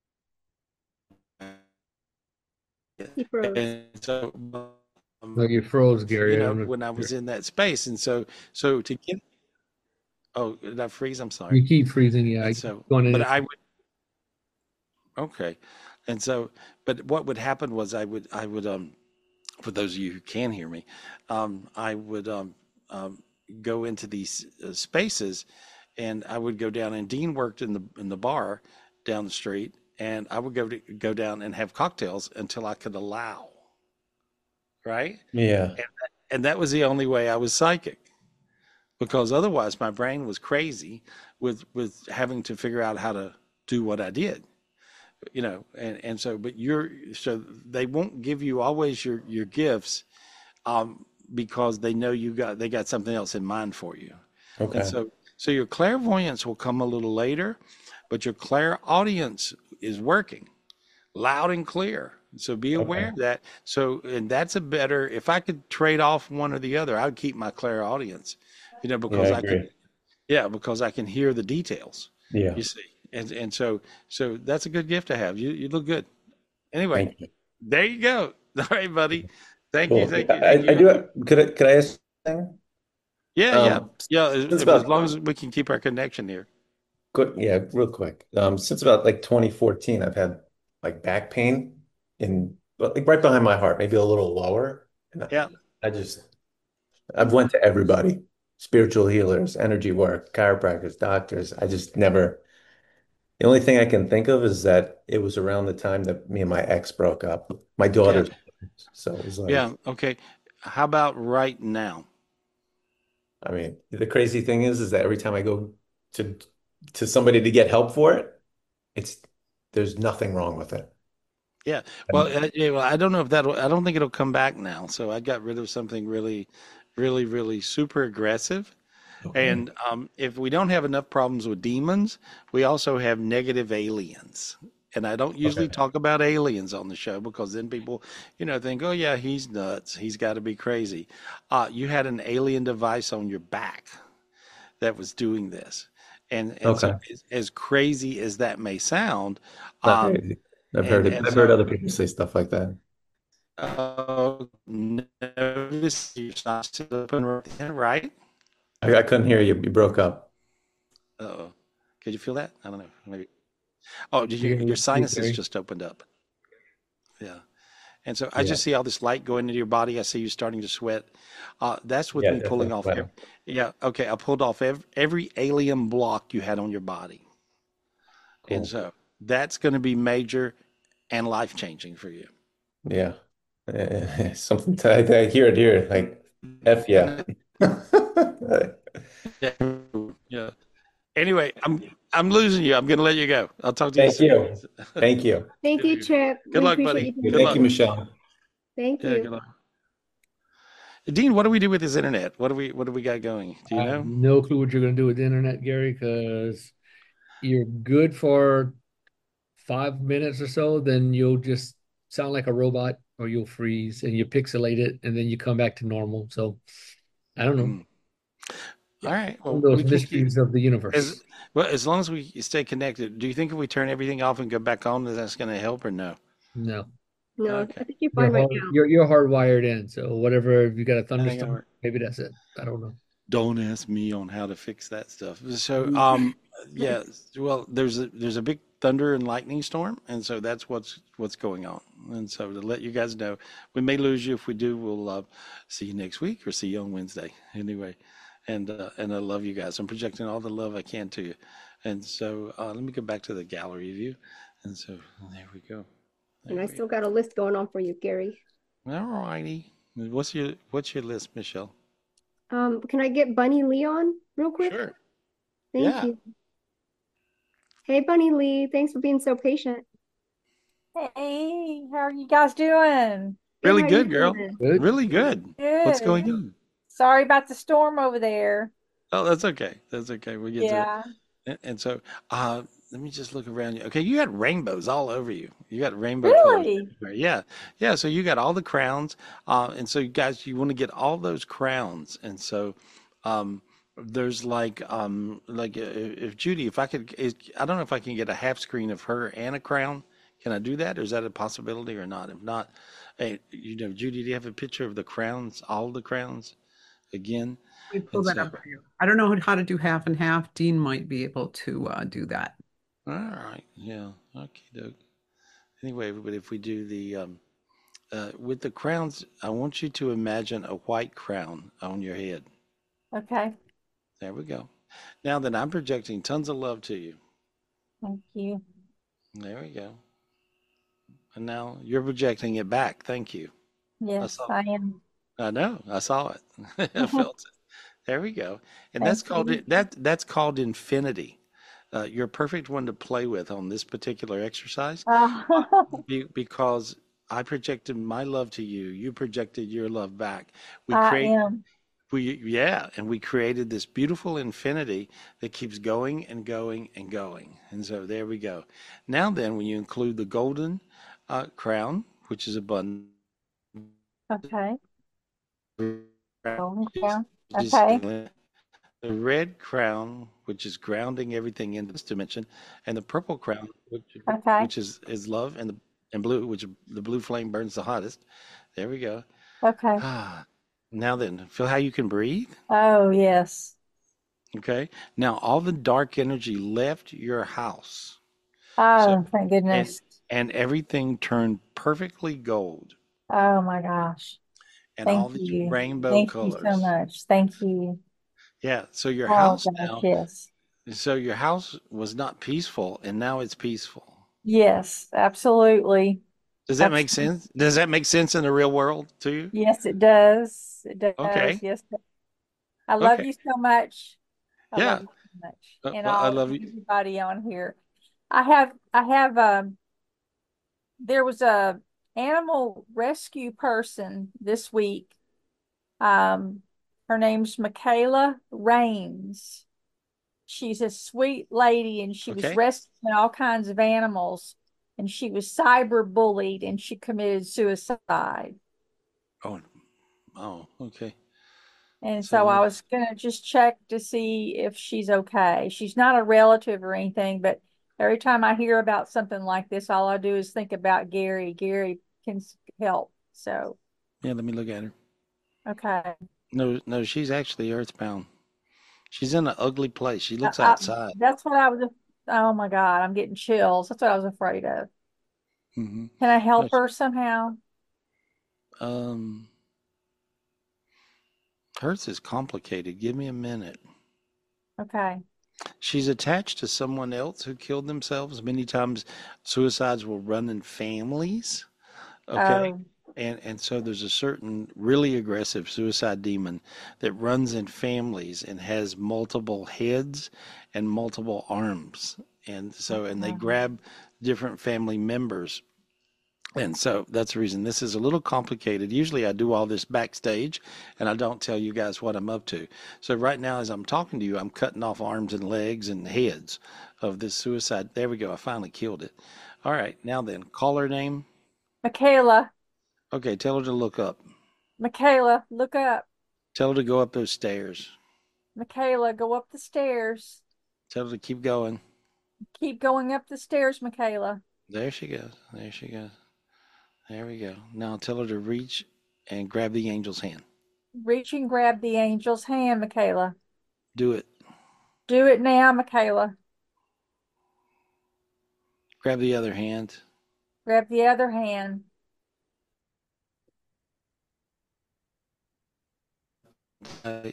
He froze. And so, Like you froze, Gary. I don't know if when I you're- was in that space, and so to get, oh, did I freeze? I'm sorry. you keep freezing. Yeah, I And keep so, going but in. I would, okay. And so, but what would happen was I would, for those of you who can hear me, I would go into these spaces, and I would go down. And Dean worked in the bar down the street, and I would go down and have cocktails until I could allow, right? Yeah, And that was the only way I was psychic, because otherwise my brain was crazy with having to figure out how to do what I did. And so, but so they won't give you always your gifts, because they got something else in mind for you. And okay. so your clairvoyance will come a little later, but your clairaudience is working loud and clear. So be aware Okay. of that. So, and that's a better, if I could trade off one or the other, I would keep my clairaudience, Yeah, I because agree. because I can hear the details, Yeah, you see. And so that's a good gift to have. You look good. Anyway, thank you. there you go. All right, buddy. Thank you, Cool. thank you, I, thank I you. do. Could I ask something? Yeah, yeah, yeah. Since As about long as we can keep our connection here. good, yeah, real quick. Since about like 2014, I've had like back pain like right behind my heart, maybe a little lower. And Yeah, I just I've went to everybody, spiritual healers, energy work, chiropractors, doctors. I just never. The only thing I can think of is that it was around the time that me and my ex broke up. My yeah, daughter's, so it was like, yeah. Okay. How about right now? I mean, the crazy thing is that every time I go to to somebody to get help for it, it's there's nothing wrong with it. Yeah. Well, And yeah, well, I don't think it'll come back now. So I got rid of something really, really, really super aggressive. okay, And if we don't have enough problems with demons, we also have negative aliens. And I don't usually okay, talk about aliens on the show, because then people, think, oh yeah, he's nuts. He's got to be crazy. You had an alien device on your back that was doing this. And so okay. as crazy as that may sound, Not um, crazy. I've heard and it. and I've heard so other people say stuff like that. notice your side sit up and right, right? I couldn't hear you. You broke up. Uh-oh. Could you feel that? I don't know. Maybe. Oh, did You're your gonna lose sinuses Gary. just opened up? Yeah. And so I Yeah. just see all this light going into your body. I see you starting to sweat. That's with Yeah, me pulling definitely off. sweating. Yeah. Okay. I pulled off every alien block you had on your body. And Cool. so that's going to be major and life changing for you. Yeah. Something I hear it here. Like, F yeah. Yeah. Yeah. Anyway, I'm losing you. I'm going to let you go. I'll talk to you Thank soon. you. Thank you. Thank you, Chip. Good We luck, appreciate buddy. you Good doing Thank luck. you, Michelle. Thank Yeah, you. good luck. Dean, what do we do with this internet? What do we got going? Do you I have know? no clue what you're gonna do with the internet, Gary, because you're good for 5 minutes or so, then you'll just sound like a robot or you'll freeze and you pixelate it and then you come back to normal. So I don't know. Mm. All right. One of Well, those we can keep mysteries of the as universe. well as long as we stay connected. Do you think if we turn everything off and go back on, that's going to help or no? No. No, Okay. I think you're You're fine right hard, now. you're hardwired in. So whatever, if you got a I think it'll thunderstorm, work. maybe that's it. I don't know. Don't ask me on how to fix that stuff. So, yeah. Well, there's a big thunder and lightning storm, and so that's what's going on. And so to let you guys know, we may lose you. If we do, we'll see you next week or see you on Wednesday. Anyway, and I love you guys. I'm projecting all the love I can to you. And so let me go back to the gallery view. And so there we go. And I There we still got a list going on for you, Gary. All righty. What's your list, Michelle? Can I get Bunny Lee on real quick? Sure. Thank Yeah. you. Hey, Bunny Lee, thanks for being so patient. Hey, how are you guys doing? Good, Really how you good, girl. doing? Good. Really good. What's going Good. on? Sorry about the storm over there. Oh, that's okay. That's okay. We'll get through it. Yeah. And so, let me just look around you. Okay, you had rainbows all over you. You got rainbow colors Really? everywhere. Yeah, yeah. So you got all the crowns, and so you guys, you want to get all those crowns. And so, there's like if Judy, if I could, I don't know if I can get a half screen of her and a crown. Can I do that, or is that a possibility or not? If not, hey, Judy, do you have a picture of the crowns, all the crowns, again? We pull And that so, up for you. I don't know how to do half and half. Dean might be able to do that. all right, yeah, okay, doke. Anyway, but if we do the with the crowns, I want you to imagine a white crown on your head. Okay. There we go. Now then, I'm projecting tons of love to you. Thank you. There we go. And now you're projecting it back. Thank you. I Yes, saw. I am. I know. I saw it. I felt it. There we go. And that's Thank called you. that's called infinity. You're a perfect one to play with on this particular exercise because I projected my love to you. You projected your love back. We I create am. and we created this beautiful infinity that keeps going and going and going. And so there we go. Now then, when you include the golden crown, which is abundant, Okay. Golden which crown. is Okay. the red crown, which is grounding everything into this dimension, and the purple crown, Okay. which is love, and blue, which the blue flame burns the hottest. There we go. Okay. Now then, feel how you can breathe. Oh, yes. Okay. Now all the dark energy left your house. So Oh, thank and goodness. and everything turned perfectly gold, Oh my gosh. and all Thank these you. rainbow Thank you so colors. much. Thank you. Yeah. So your Oh house gosh, now. yes. So your house was not peaceful, and now it's peaceful. Yes, absolutely. Does that make Absolutely. sense? Does that make sense in the real world to you? Yes, it does. It does. Okay. Yes. I love Okay. you so much. I love Yeah. you so much. And Well, I all love you. everybody on here. I have there was a animal rescue person this week. Her name's Michaela Rains. She's a sweet lady and she was Okay. rescuing all kinds of animals and she was cyber bullied and she committed suicide. Oh, okay. And So so I you, was gonna just check to see if she's okay. She's not a relative or anything, but every time I hear about something like this, all I do is think about Gary. Gary can help. So, yeah, let me look at her. okay. No, she's actually earthbound. She's in an ugly place. She I, looks I, outside. that's what I was. Oh my God, I'm getting chills. That's what I was afraid of. Hmm. Can I help her somehow? Um, hers is complicated. Give me a minute. Okay. She's attached to someone else who killed themselves. Many times suicides will run in families. Okay. Oh, And so there's a certain really aggressive suicide demon that runs in families and has multiple heads and multiple arms. And they uh, grab different family members. And so that's the reason this is a little complicated. Usually I do all this backstage and I don't tell you guys what I'm up to. So right now, as I'm talking to you, I'm cutting off arms and legs and heads of this suicide. There we go. I finally killed it. All right. Now then, call her name. Michaela, Okay. Tell her to look up. Michaela, look up. Tell her to go up those stairs. Michaela, go up the stairs. Tell her to keep going. Keep going up the stairs, Michaela. There she goes. There she goes. There we go. Now tell her to reach and grab the angel's hand. Reach and grab the angel's hand, Michaela. Do it. Do it now, Michaela. Grab the other hand. Grab the other hand. Right.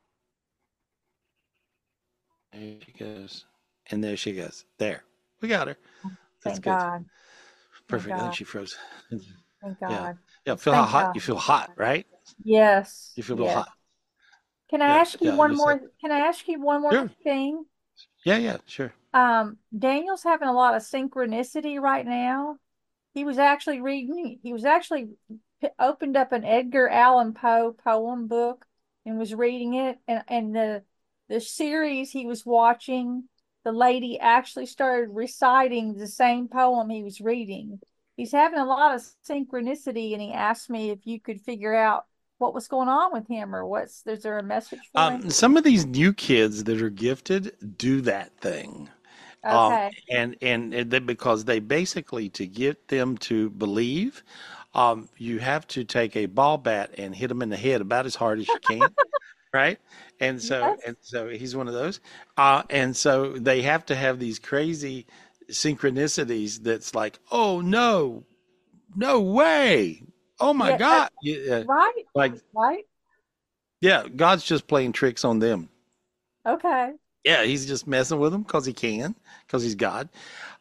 There she goes. And there she goes. There. We got her. That's Thank good. God. Perfect. I think God. she froze. Thank Yeah. God. Yeah. Feel Thank how hot? God. You feel hot, right? Yes. You feel a little Yes. hot. Can I Yeah. ask you Yeah. one Just more? like, Can I ask you one more sure. thing? Yeah. Sure. Daniel's having a lot of synchronicity right now. He was actually reading. He was actually opened up an Edgar Allan Poe poem book and was reading it. And the series he was watching, the lady actually started reciting the same poem he was reading. He's having a lot of synchronicity, and he asked me if you could figure out what was going on with him, or is there a message for him? Some of these new kids that are gifted do that thing. Okay. Because they basically, to get them to believe, you have to take a ball bat and hit them in the head about as hard as you can, right? Yes. And so he's one of those. And so they have to have these crazy synchronicities that's like, oh no, no way. Oh my Yeah. God. Yeah, Right. like, Right. yeah, God's just playing tricks on them. Okay. Yeah, he's just messing with them because he can, because he's God.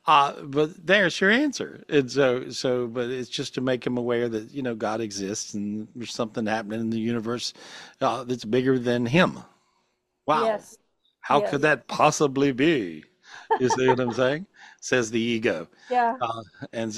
But there's your answer. And but it's just to make him aware that, God exists and there's something happening in the universe that's bigger than him. Wow. Yes. How Yes. could that possibly be? You see what I'm saying? Says the ego. Yeah. And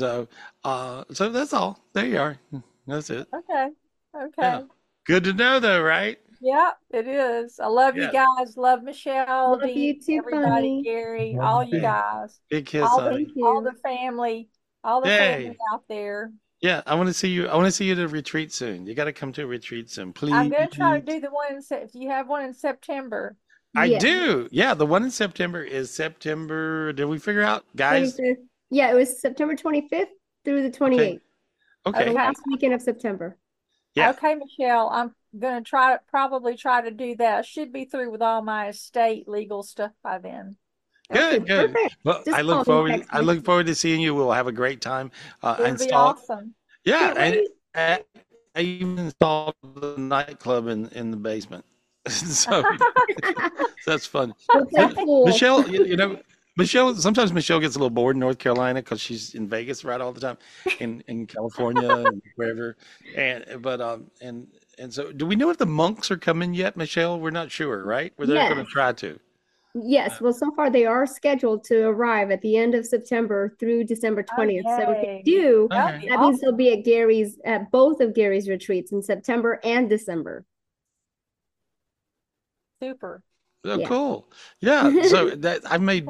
so that's all. There you are. That's it. Okay. Yeah. Okay. Good to know though, right? Yeah, it is. I love you Yeah. guys. Love Michelle, Love Dean, you too, everybody, Bunny. Gary, Love all you you too. guys, Big kiss, all honey. the Thank you. family, Yay. out there. Yeah, I want to see you. I want to see you at a retreat soon. You got to come to a retreat soon, I'm please. gonna try to do the one if you have one in September. I Yes. do. Yeah, the one in September is September. Did we figure out, guys? 25th. Yeah, it was September 25th through the 28th. The Okay. Okay. last weekend of September. Yeah. Okay, Michelle, I'm gonna probably try to do that. I should be through with all my estate legal stuff by then. Okay, Good. perfect. Well, Just I look call me, forward. text I me. look forward to seeing you. We'll have a great time. It'll be Install. awesome. Yeah, Can't and wait. I even installed the nightclub in the basement. So that's fun. We'll play But pool. Michelle, Michelle. Sometimes Michelle gets a little bored in North Carolina because she's in Vegas right all the time, in California and wherever. And so, do we know if the monks are coming yet, Michelle? We're not sure, right? They're going to Yes. try to. Yes. Well, so far they are scheduled to arrive at the end of September through December Oh, 20th. So if they yay. do, That'll Okay. be that means they'll awesome. be at both of Gary's retreats in September and December. Super. Oh, Yeah. cool. Yeah. So that I made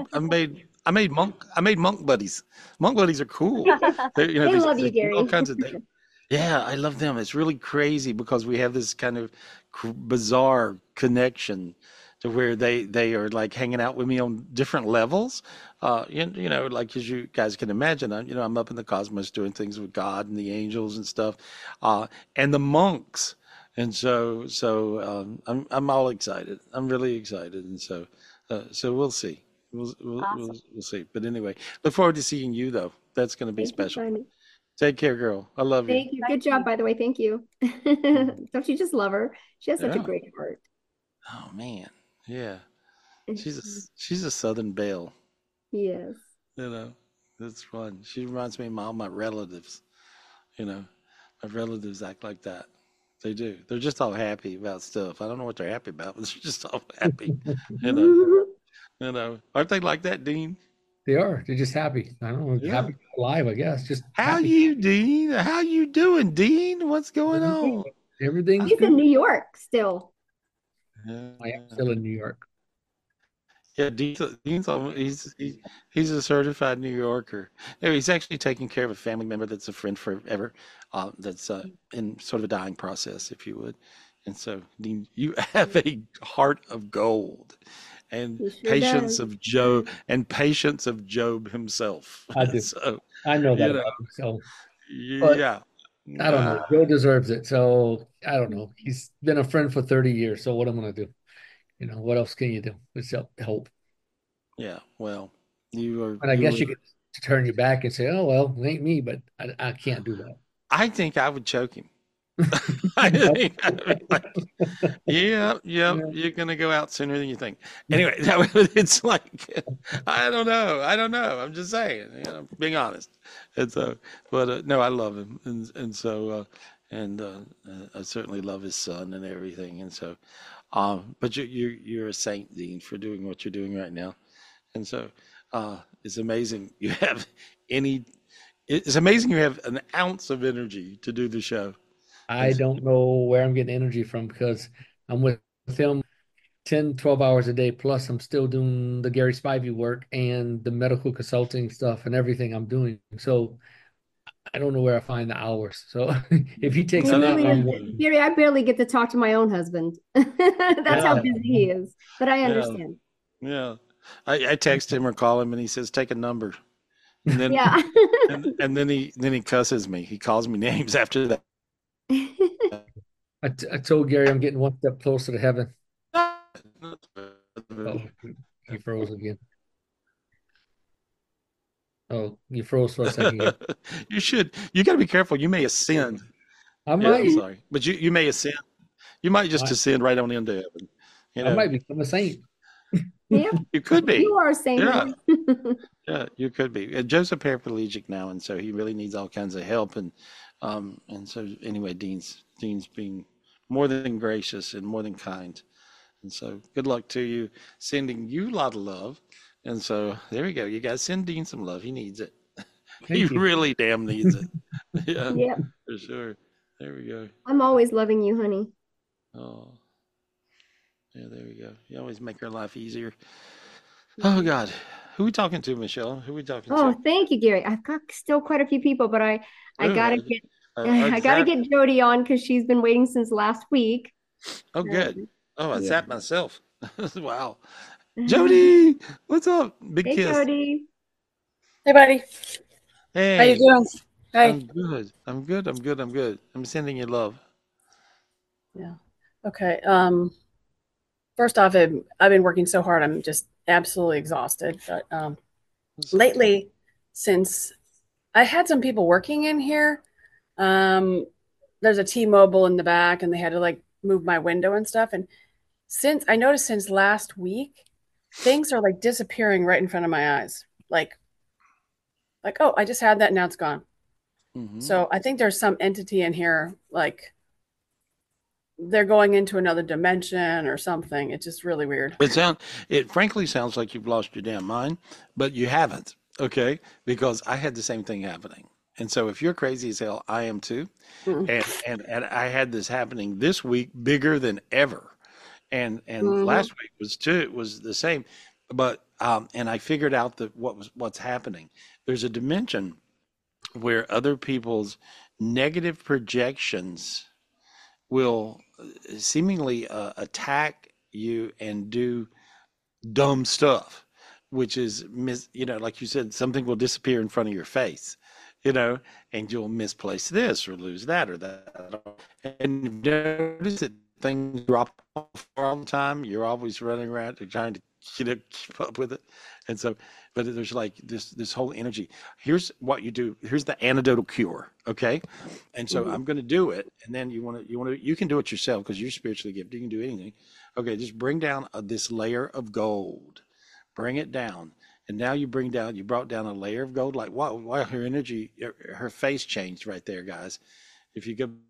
monk buddies. Monk buddies are cool. They There's love you, all Gary. kinds of things. Yeah, I love them. It's really crazy because we have this kind of bizarre connection to where they are like hanging out with me on different levels. Like as you guys can imagine, I'm up in the cosmos doing things with God and the angels and stuff. And the monks I'm all excited. I'm really excited, and so we'll see. Awesome. We'll see. But anyway, look forward to seeing you though. That's going to be Thank you, special. Simon. Take care, girl. I love you. Thank you. Good Thank job, you. by the way. Thank you. Mhm. Don't you just love her? She has such a Yeah. great heart. Oh man. Yeah. And She's a Southern belle. yes. You know, it's fun. She reminds me of all my relatives. You know, my relatives act like that. They do. They're just all happy about stuff. I don't know what they're happy about, but they're just all happy. You know, aren't they like that, Dean? They are. They're just happy. I don't know. Yeah. Happy to be alive, I guess. Just How happy. you, Dean? How you doing, Dean? What's going on? Everything's He's in good. New York still. I am still in New York. Yeah, he's a certified New Yorker. No, he's actually taking care of a family member that's a friend forever, that's in sort of a dying process, if you would. And so, Dean, you have a heart of gold, and He sure patience does. of Job, and patience of Job himself. I do. So, I know that you know, about him. So, but yeah. I don't know. Joe deserves it. So I don't know. He's been a friend for 30 years. So what am I gonna do? What else can you do except help? Yeah. Well, you are. And I guess you could turn your back and say, "Oh well, it ain't me," but I can't do that. I think I would choke him. I think I'd be like, yeah, you're gonna go out sooner than you think. Anyway, it's like I don't know. I'm just saying, being honest. And so, but no, I love him, and so I certainly love his son and everything. And so, but you're a saint, Dean, for doing what you're doing right now. And so, it's amazing you have any. It's amazing you have an ounce of energy to do the show. I don't know where I'm getting energy from because I'm with him 10, 12 hours a day. Plus, I'm still doing the Gary Spivey work and the medical consulting stuff and everything I'm doing. So I don't know where I find the hours. So if he takes a nap, Really I'm is. working. Gary, I barely get to talk to my own husband. That's how busy he is. But I understand. Yeah. I text him or call him and he says, take a number. And then Yeah. and then he cusses me. He calls me names after that. I told Gary I'm getting one step closer to heaven. Oh, he froze again. Oh, you froze for a second again. You got to be careful. You may ascend. I might. I'm sorry. But you may ascend. You might just ascend right on into heaven. I might become a saint. Yeah. You could be. You are a saint. Yeah, you could be. Joe's a paraplegic now, and so he really needs all kinds of help. And so anyway, Dean's being more than gracious and more than kind. And so good luck to you. Sending you a lot of love. And so there we go. You guys send Dean some love. He needs it. He really damn needs it. Yeah, for sure. There we go. I'm always loving you, honey. Oh, yeah, there we go. You always make our life easier. Oh, God. Who are we talking to, Michelle? Who are we talking Oh, to? thank you, Gary. I've got still quite a few people, but I Ooh, gotta get I I gotta zapped- get Jody on because she's been waiting since last week. Oh, good. Oh, I Yeah. zapped myself. Wow. Jody, what's up? Big Hey, kiss. Jody. Hey, buddy. Hey. How you doing? Hey. I'm good. I'm good. I'm good. I'm good. I'm sending you love. Yeah. Okay. First off, I've been working so hard. I'm just absolutely exhausted. But lately, since I had some people working in here, there's a T-Mobile in the back, and they had to like move my window and stuff. And since last week, things are like disappearing right in front of my eyes. Like, oh, I just had that, now it's gone. Mm-hmm. So I think there's some entity in here, like they're going into another dimension or something. It's just really weird. It frankly sounds like you've lost your damn mind, but you haven't, okay? Because I had the same thing happening. And so if you're crazy as hell, I am too. And I had this happening this week bigger than ever. And last week was the same. But and I figured out that what's happening. There's a dimension where other people's negative projections will seemingly attack you and do dumb stuff, which is, like you said, something will disappear in front of your face. you know, and you'll misplace this or lose that or that. And you notice that things drop off all the time. You're always running around trying to, keep up with it. And so, but there's like this whole energy. Here's what you do. Here's the antidotal cure. Okay. And so I'm going to do it. And then you can do it yourself because you're spiritually gifted. You can do anything. Okay. Just bring down this layer of gold, bring it down. And now you brought down a layer of gold. Like, wow, her energy, her face changed right there, guys. If you go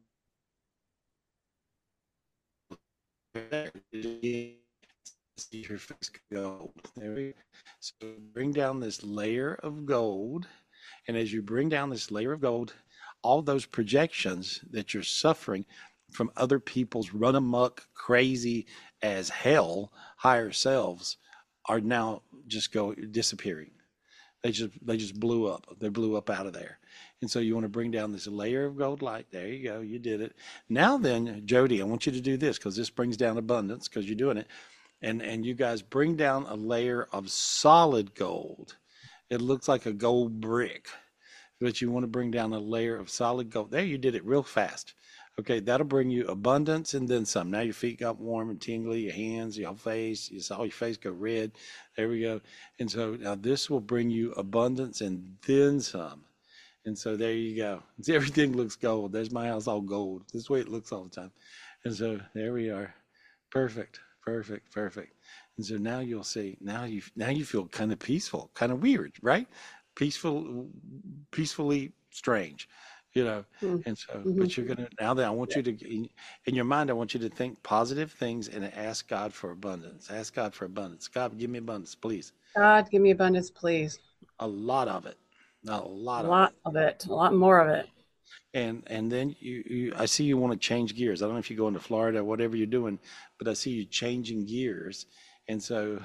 see her face gold. There we go. So bring down this layer of gold. And as you bring down this layer of gold, all those projections that you're suffering from other people's run amok, crazy as hell, higher selves are now just disappearing. They just blew up. They blew up out of there. And so you want to bring down this layer of gold light. There you go. You did it. Now then, Jody, I want you to do this because this brings down abundance because you're doing it. And you guys bring down a layer of solid gold. It looks like a gold brick, but you want to bring down a layer of solid gold. There, you did it real fast. Okay, that'll bring you abundance and then some. Now your feet got warm and tingly, your hands, your whole face, you saw your face go red. There we go. And so now this will bring you abundance and then some. And so there you go. See, everything looks gold. There's my house all gold. This is the way it looks all the time. And so there we are. Perfect, perfect, perfect. And so now you'll see, now you feel kind of peaceful, kind of weird, right? Peacefully strange. And so, but you're gonna now that I want you to in your mind, I want you to think positive things and ask God for abundance. Ask God for abundance. God, give me abundance, please. God, give me abundance, please. A lot of it. A lot of it. A lot more of it. And then I see you want to change gears. I don't know if you're going to Florida or whatever you're doing, but I see you changing gears. And so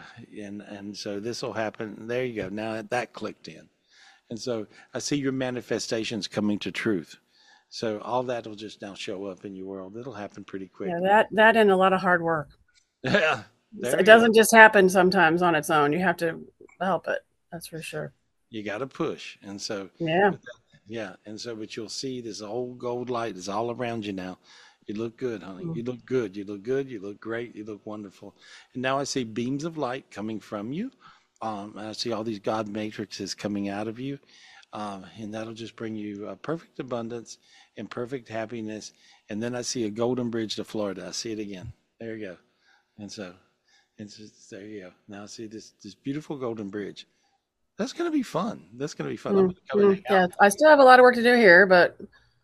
so this will happen. There you go. Now that clicked in. And so I see your manifestations coming to truth. So all that will just now show up in your world. It'll happen pretty quick. Yeah, that and a lot of hard work. Yeah. It doesn't just happen sometimes on its own. You have to help it. That's for sure. You got to push. And so, yeah. Yeah. And so, but you'll see this old gold light is all around you now. You look good, honey. You look good. You look good. You look great. You look wonderful. And now I see beams of light coming from you. I see all these God matrices coming out of you, and that'll just bring you perfect abundance and perfect happiness. And then I see a golden bridge to Florida. I see it again. There you go. And so, there you go. Now I see this beautiful golden bridge. That's going to be fun. That's going to be fun. I'm gonna come and hang out. I still have a lot of work to do here, but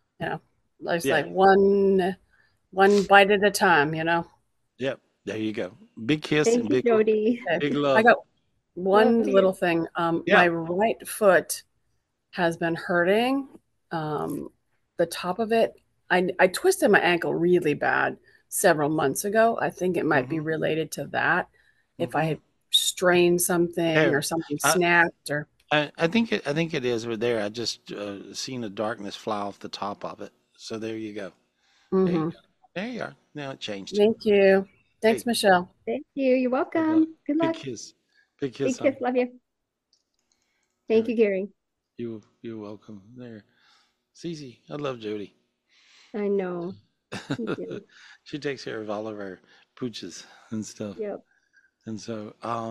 it's like one bite at a time. Yep. There you go. Big kiss Thank and you, Jody. big love. I got one little thing. My right foot has been hurting. The top of it, I twisted my ankle really bad several months ago. I think it might be related to that. If I had strained something or something snapped or. I think it is over there. I just seen the darkness fly off the top of it. So there you go. There you are. Now it changed. Thank you. Thanks, Michelle. Thank you. You're welcome. Good luck. Big kiss. Big kiss. Big kiss. Love you. Thank you, Gary. You're welcome. There. Cece, I love Jody. I know. She takes care of all of our pooches and stuff. Yep. And so,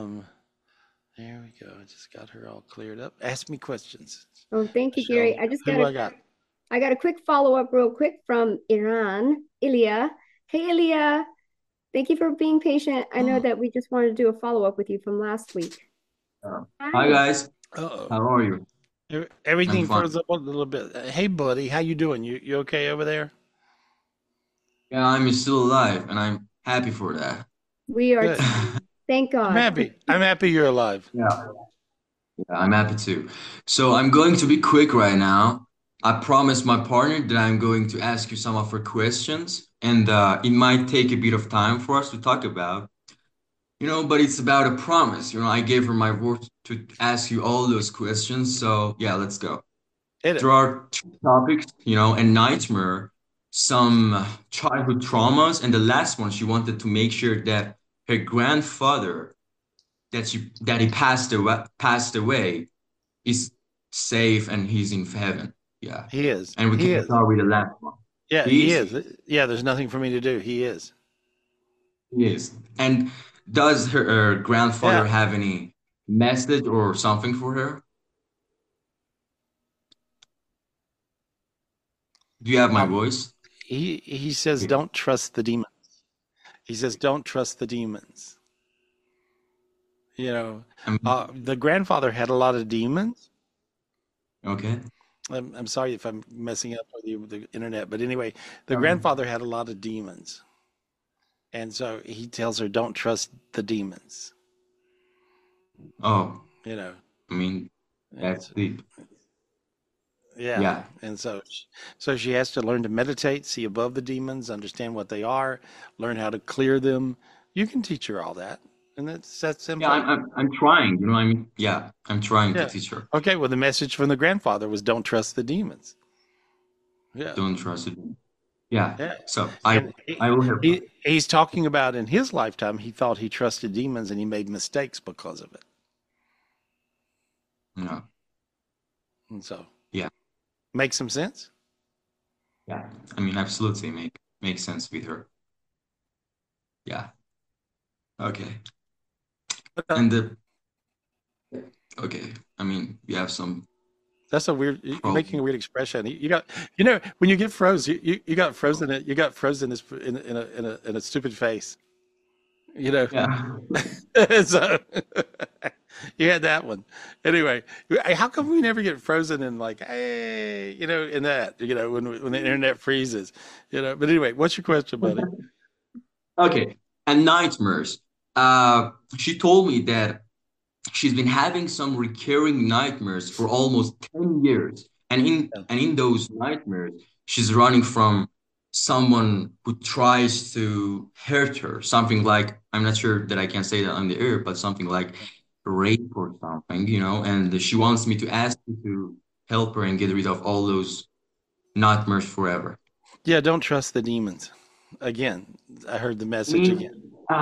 there we go. I just got her all cleared up. Ask me questions. Oh, thank you, Gary. I just got I got a quick follow-up real quick from Iran. Ilya. Hey, Ilya. Thank you for being patient. I know that we just wanted to do a follow-up with you from last week. Hi, guys. Uh-oh. How are you? Everything froze up a little bit. Hey, buddy. How you doing? You okay over there? Yeah, I'm still alive, and I'm happy for that. We are. Thank God. I'm happy you're alive. Yeah, I'm happy too. So I'm going to be quick right now. I promised my partner that I'm going to ask you some of her questions, and it might take a bit of time for us to talk about, but it's about a promise. I gave her my word to ask you all those questions. So yeah, let's go. There are two topics, a nightmare, some childhood traumas, and the last one, she wanted to make sure that her grandfather, that he passed away, is safe and he's in heaven. Yeah. He is. And we He can is. start with the last one. Yeah, He he is. is. Yeah, there's nothing for me to do. He is. He is. And does her grandfather Yeah. have any message or something for her? Do you have my voice? He says, don't trust the demons. He says, don't trust the demons. You know, the grandfather had a lot of demons. Okay. I'm sorry if I'm messing up with the internet, but anyway, the Um, grandfather had a lot of demons. And so he tells her, don't trust the demons. Oh, You know, I mean, that's deep. yeah. Yeah. And so she has to learn to meditate, see above the demons, understand what they are, learn how to clear them. You can teach her all that. And that's that simple. Yeah, I'm trying, you know what I mean? Yeah, I'm trying to Yeah. teach her. Okay, well, the message from the grandfather was don't trust the demons. Yeah. Don't trust it. Yeah. Yeah. So And I will help her. he's talking about in his lifetime, he thought he trusted demons and he made mistakes because of it. Yeah. And so, Yeah. make some sense? Yeah. I mean, absolutely makes sense with her. Yeah. Okay. And okay. I mean, we have some That's a weird, you're problem. making a weird expression. You got, you know, when you get froze, you got frozen, you got frozen in a stupid face, you know? Yeah. So you had that one. Anyway, how come we never get frozen in like, hey, you know, in that, you know, when the internet freezes, you know? But anyway, what's your question, buddy? Okay. And nightmares. She told me that she's been having some recurring nightmares for almost 10 years. And in those nightmares, she's running from someone who tries to hurt her. Something like, I'm not sure that I can say that on the air, but something like rape or something, you know, and she wants me to ask you to help her and get rid of all those nightmares forever. Yeah, don't trust the demons. Again, I heard the message again.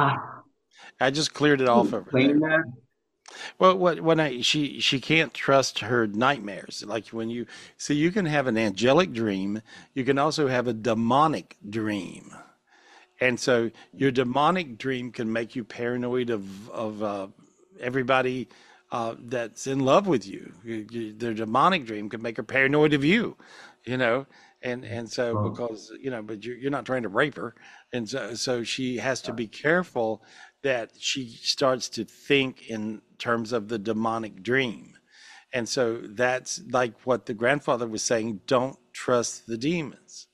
I just cleared it off over there. Explain that. Well, she can't trust her nightmares. Like when you see, you can have an angelic dream. You can also have a demonic dream, and so your demonic dream can make you paranoid of everybody that's in love with you. Their demonic dream can make her paranoid of you, you know. And so Wow. because you know, but you're not trying to rape her, and so she has to be careful that she starts to think in terms of the demonic dream. And so that's like what the grandfather was saying, don't trust the demons.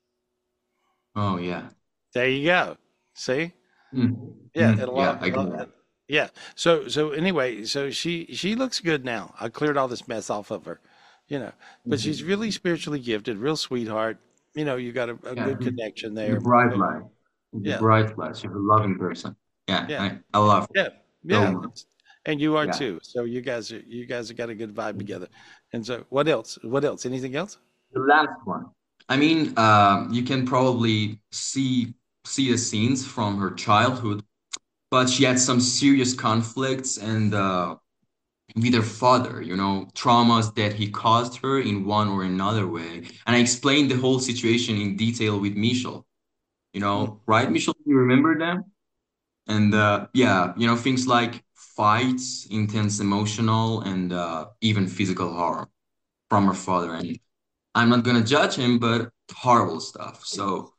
Oh, yeah. There you go. See? Mm. Yeah, Mm. Yeah, I get that. yeah. So anyway, so she looks good now. I cleared all this mess off of her, you know. But she's really spiritually gifted, real sweetheart. You know, you got a Yeah. good connection The there. bright light. The Yeah. bright light. She's a loving person. Yeah, Yeah. I love her Yeah. so Yeah. much. And you are Yeah. too. So you guys have got a good vibe together. And so what else? What else? Anything else? The last one. I mean, you can probably see the scenes from her childhood, but she had some serious conflicts and with her father, you know, traumas that he caused her in one or another way. And I explained the whole situation in detail with Michel, you know, right, Michel? You remember them? And yeah, you know, things like fights, intense emotional, and even physical harm from her father. And I'm not gonna judge him, but horrible stuff. So,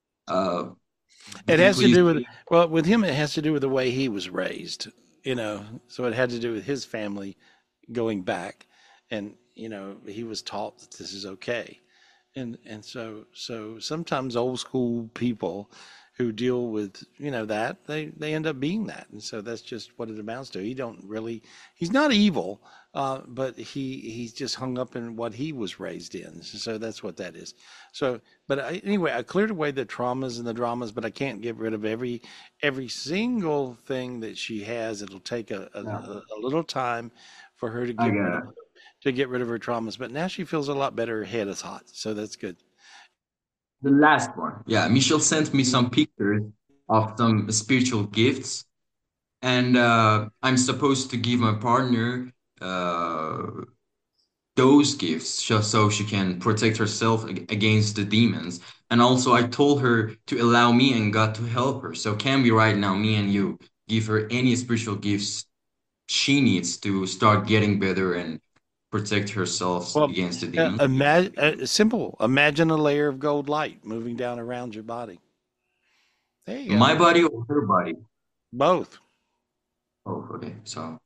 It could you has to please? do with, well, with him, it has to do with the way he was raised, you know. So it had to do with his family going back, and you know, he was taught that this is okay, and so sometimes old school people who deal with that they end up being that, and so that's just what it amounts to. He's not evil, but he's just hung up in what he was raised in, so that's what that is. So but anyway, I cleared away the traumas and the dramas, but I can't get rid of every single thing that she has. It'll take a little time for her to I get got it. get rid of her traumas, but now she feels a lot better. Her head is hot, so that's good. The last one. Yeah, Michelle sent me some pictures of some spiritual gifts, and I'm supposed to give my partner those gifts so she can protect herself against the demons. And also, I told her to allow me and God to help her. So, can we right now, me and you, give her any spiritual gifts she needs to start getting better and protect herself Well, against the demons? simple. Imagine a layer of gold light moving down around your body. There you go. My body or her body? Both. Oh, okay. So,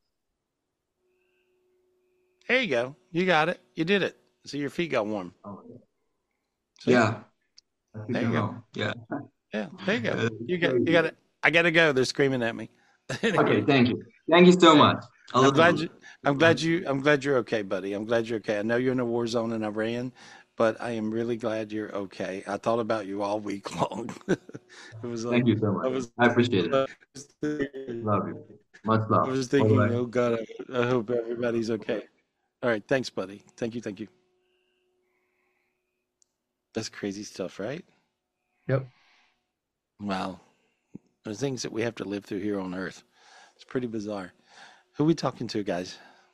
There you go. You got it. You did it. So your feet got warm. See? yeah. There you go. Yeah. Yeah. There you go. You got it. I gotta go. They're screaming at me. Okay, thank you. Thank you so much. I I'm love glad you. I'm glad you're okay, buddy. I'm glad you're okay. I know you're in a war zone in Iran, but I am really glad you're okay. I thought about you all week long. It was like Thank you so I much. was I appreciate it. I Love you. Much love. was thinking, Bye-bye. oh God, I hope everybody's okay. All right, thanks, buddy. Thank you, thank you. That's crazy stuff, right? Yep. Wow. There's things that we have to live through here on Earth. It's pretty bizarre. Who we talking to, guys?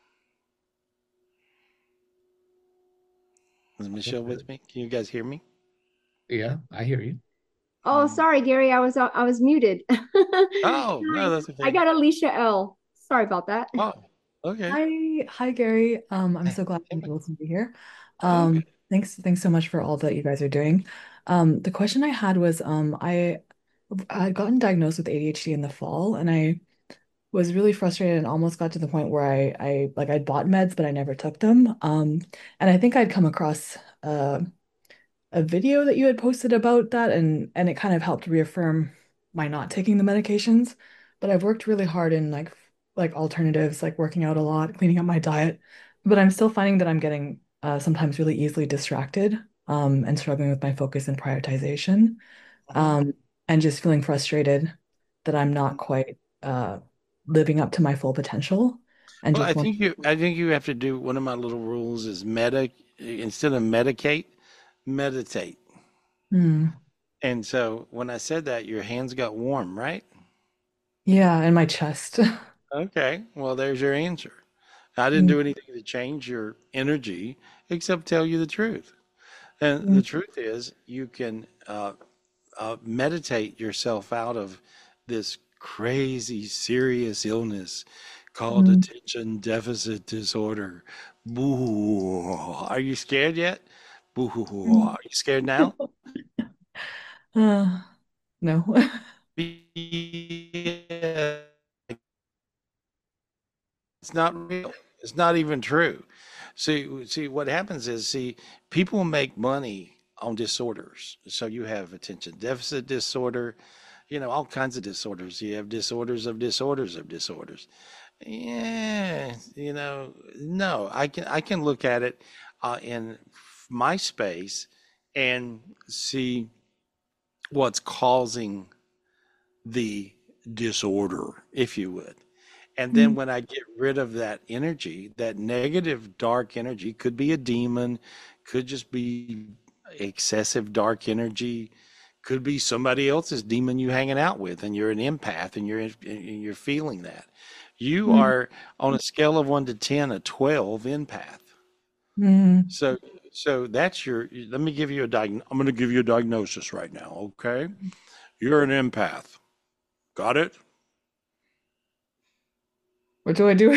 Is Michelle with me? Can you guys hear me? Yeah, I hear you. Oh, sorry, Gary. I was muted. Oh, no, that's I okay. got Alicia L. Sorry about that. Oh, okay. Hi, Gary. I'm so glad to be able to be here. Okay. Thanks so much for all that you guys are doing. The question I had was, I had gotten diagnosed with ADHD in the fall, and I was really frustrated and almost got to the point where I'd bought meds, but I never took them. And I think I'd come across a video that you had posted about that, and it kind of helped reaffirm my not taking the medications. But I've worked really hard in like alternatives, like working out a lot, cleaning up my diet. But I'm still finding that I'm getting sometimes really easily distracted, and struggling with my focus and prioritization, and just feeling frustrated that I'm not quite living up to my full potential. And Well, just want I think you have to do one of my little rules is instead of medicate, meditate. Hmm. And so when I said that, your hands got warm, right? Yeah, in my chest. Okay. Well, there's your answer. I didn't do anything to change your energy except tell you the truth. And the truth is, you can meditate yourself out of this crazy, serious illness called attention deficit disorder. Boo. Are you scared yet? Boo. Are you scared now? No. Yeah. It's not real. It's not even true. See, what happens is, people make money on disorders. So you have attention deficit disorder, all kinds of disorders. You have disorders of disorders of disorders. Yeah, no, I can look at it in my space and see what's causing the disorder, if you would. And then when I get rid of that energy, that negative dark energy, could be a demon, could just be excessive dark energy, could be somebody else's demon you hanging out with, and you're an empath, and you're feeling that. You are on a scale of 1 to 10, a 12 empath. So that's let me give you I'm going to give you a diagnosis right now, okay? You're an empath. Got it? What do I do?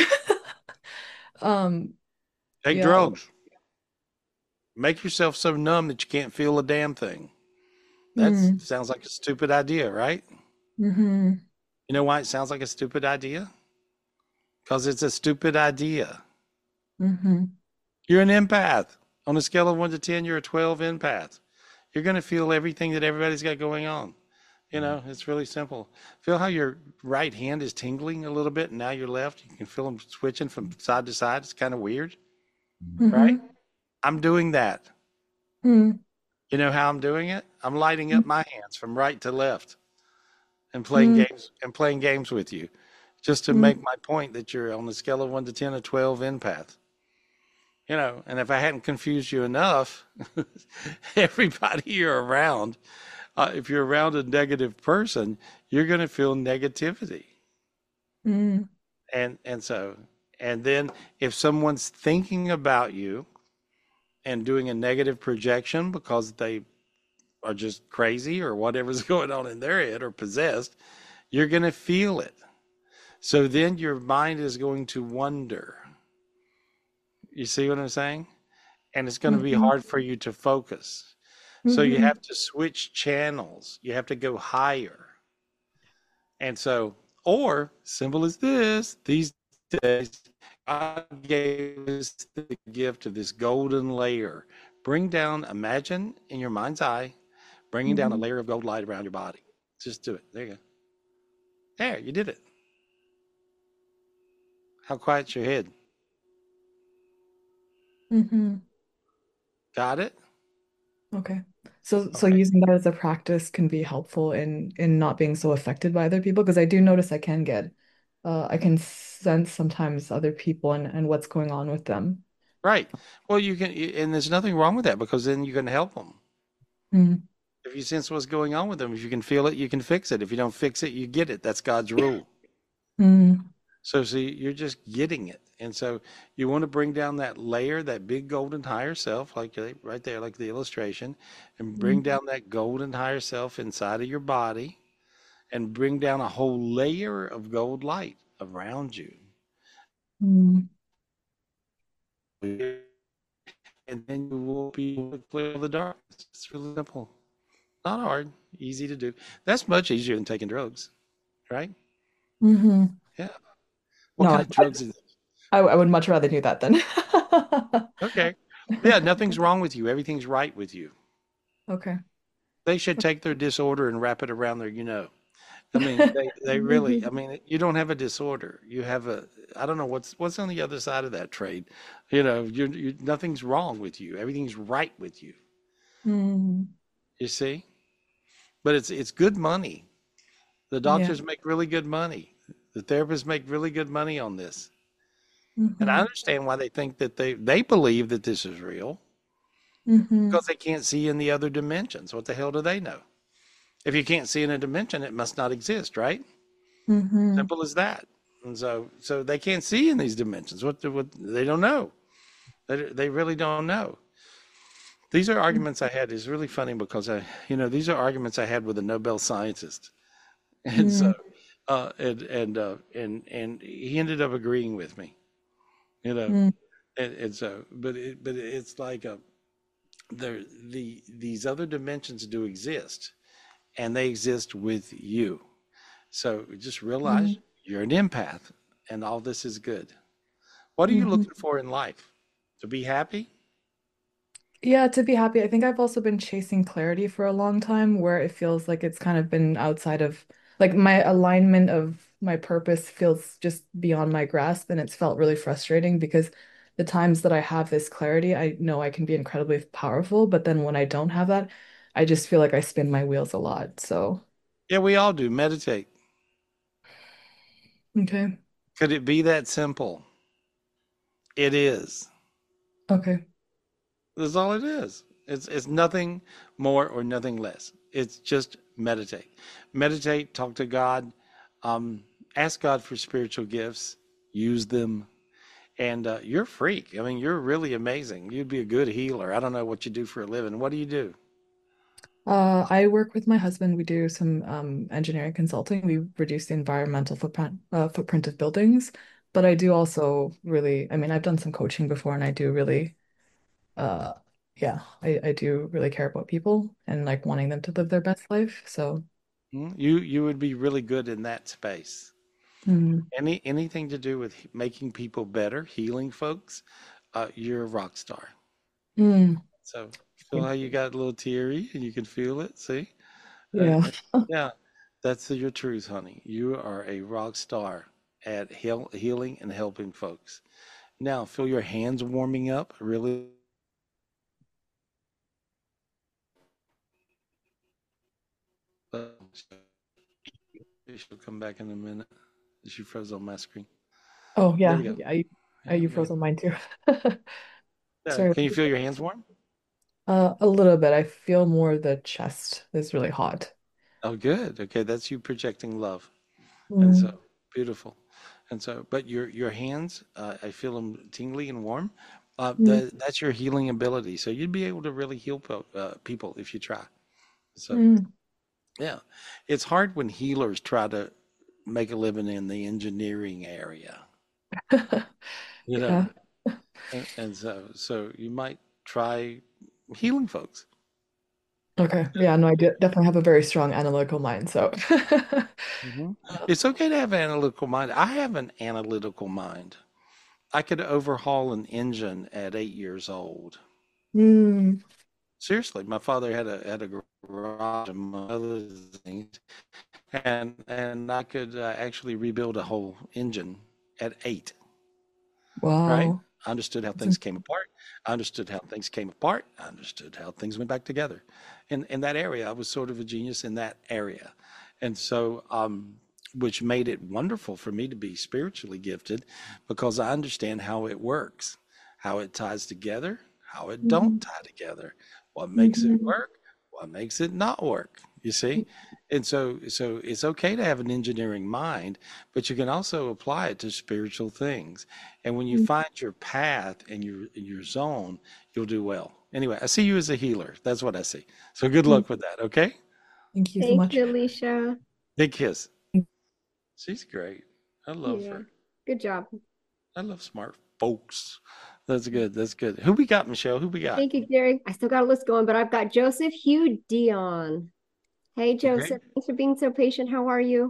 Take Yeah. drugs. Make yourself so numb that you can't feel a damn thing. That sounds like a stupid idea, right? Mm-hmm. You know why it sounds like a stupid idea? Because it's a stupid idea. Mm-hmm. You're an empath. On a scale of 1 to 10, you're a 12 empath. You're going to feel everything that everybody's got going on. It's really simple. Feel how your right hand is tingling a little bit, and now your left, you can feel them switching from side to side. It's kind of weird, right? I'm doing that. You know how I'm doing it? I'm lighting up my hands from right to left and playing games with you, just to make my point that you're on the scale of 1 to 10, a 12 empath. And if I hadn't confused you enough, everybody you're around, if you're around a negative person, you're going to feel negativity. And so And then if someone's thinking about you and doing a negative projection because they are just crazy or whatever's going on in their head or possessed, you're going to feel it. So then your mind is going to wonder. You see what I'm saying? And it's going to be Mm-hmm. hard for you to focus. So you Mm-hmm. have to switch channels. You have to go higher. And so, or simple as this, these days, God gave us the gift of this golden layer. Bring down, imagine in your mind's eye, bringing down a Mm-hmm. layer of gold light around your body. Just do it. There you go. There, you did it. How quiet's your head? Mm-hmm. Got it? Okay. So Okay. using that as a practice can be helpful in not being so affected by other people, because I do notice I can sense sometimes other people and what's going on with them. Right. Well, you can, and there's nothing wrong with that because then you can help them. Mm. If you sense what's going on with them, if you can feel it, you can fix it. If you don't fix it, you get it. That's God's rule. Mm. So see, you're just getting it. And so you want to bring down that layer, that big golden higher self, like right there, like the illustration, and bring Mm. down that golden higher self inside of your body and bring down a whole layer of gold light around you. Mm. And then you will be able to clear the darkness. It's really simple. Not hard, easy to do. That's much easier than taking drugs, right? Mm-hmm. Yeah. What No, kind of drugs is I would much rather do that then. Okay. Yeah, nothing's wrong with you. Everything's right with you. Okay. They should take their disorder and wrap it around their, I mean, they really, I mean, you don't have a disorder. You have I don't know what's on the other side of that trade. Nothing's wrong with you. Everything's right with you. Mm. You see? But it's good money. The Yeah. doctors make really good money. The therapists make really good money on this. And I Mm-hmm. understand why they think that they believe that this is real Mm-hmm. because they can't see in the other dimensions. What the hell do they know? If you can't see in a dimension, it must not exist, right? Mm-hmm. Simple as that. And so they can't see in these dimensions. What they don't know. They really don't know. These are arguments I had. It's really funny because these are arguments I had with a Nobel scientist, and so and he ended up agreeing with me, you know, Mm. and so but it's like these other dimensions do exist, and they exist with you. So just realize Mm. you're an empath, and all this is good. What are you Mm-hmm. looking for in life? To be happy? Yeah, to be happy. I think I've also been chasing clarity for a long time where it feels like it's kind of been outside of like my alignment of my purpose feels just beyond my grasp, and it's felt really frustrating because the times that I have this clarity, I know I can be incredibly powerful, but then when I don't have that, I just feel like I spin my wheels a lot. So, Yeah, we all do. Meditate. okay. Could it be that simple? It is. Okay. That's all it is. It's nothing more or nothing less. It's just meditate. Meditate, talk to God, ask God for spiritual gifts, use them, and you're a freak. I mean, you're really amazing. You'd be a good healer. I don't know what you do for a living. What do you do? I work with my husband. We do some engineering consulting. We reduce the environmental footprint of buildings, but I do also really, I mean, I've done some coaching before, and I do really, uh, yeah, I do really care about people and like wanting them to live their best life. So, You would be really good in that space. mm, Anything to do with making people better, healing folks, you're a rock star. mm, So feel how you got a little teary and you can feel it. See? yeah. Yeah, that's your truth, honey. You are a rock star at healing and helping folks. Now, feel your hands warming up. Really, she'll come back in a minute. She froze on my screen. Oh, There yeah. we go. Yeah, you Yeah. froze on mine too. Yeah. Sorry. Can you feel your hands warm? A little bit. I feel more the chest is really hot. Oh, good. Okay, that's you projecting love. And Mm, so beautiful. And so, but your hands, I feel them tingly and warm. Mm, That's your healing ability. So you'd be able to really heal people if you try. So mm. yeah, it's hard when healers try to make a living in the engineering area, you know. Yeah. And so you might try healing folks. Okay. Yeah, no, I definitely have a very strong analytical mind, so Hmm. It's okay to have an analytical mind. I have an analytical mind. I could overhaul an engine at 8 years old. mm, Seriously, my father had a garage among other things, and I could actually rebuild a whole engine at 8. Right? wow. I understood how That's things came apart. I understood how things came apart. I understood how things went back together. In that area, I was sort of a genius in that area. And so, which made it wonderful for me to be spiritually gifted because I understand how it works, how it ties together, how it don't Mhm, tie together, what makes it mhm, work, what makes it not work, you see? And so it's okay to have an engineering mind, but you can also apply it to spiritual things. And when you mhm. find your path and your zone, you'll do well. Anyway, I see you as a healer. That's what I see. So good luck with that, okay? Thank you so Thank much. you, Alicia. Big kiss. She's great. I love Yeah, her. good job. I love smart folks. That's good. That's good. Who we got, Michelle? Who we got? Thank you, Gary. I still got a list going, but I've got Joseph Hugh Dion. Hey, Okay. Joseph. Thanks for being so patient. How are you?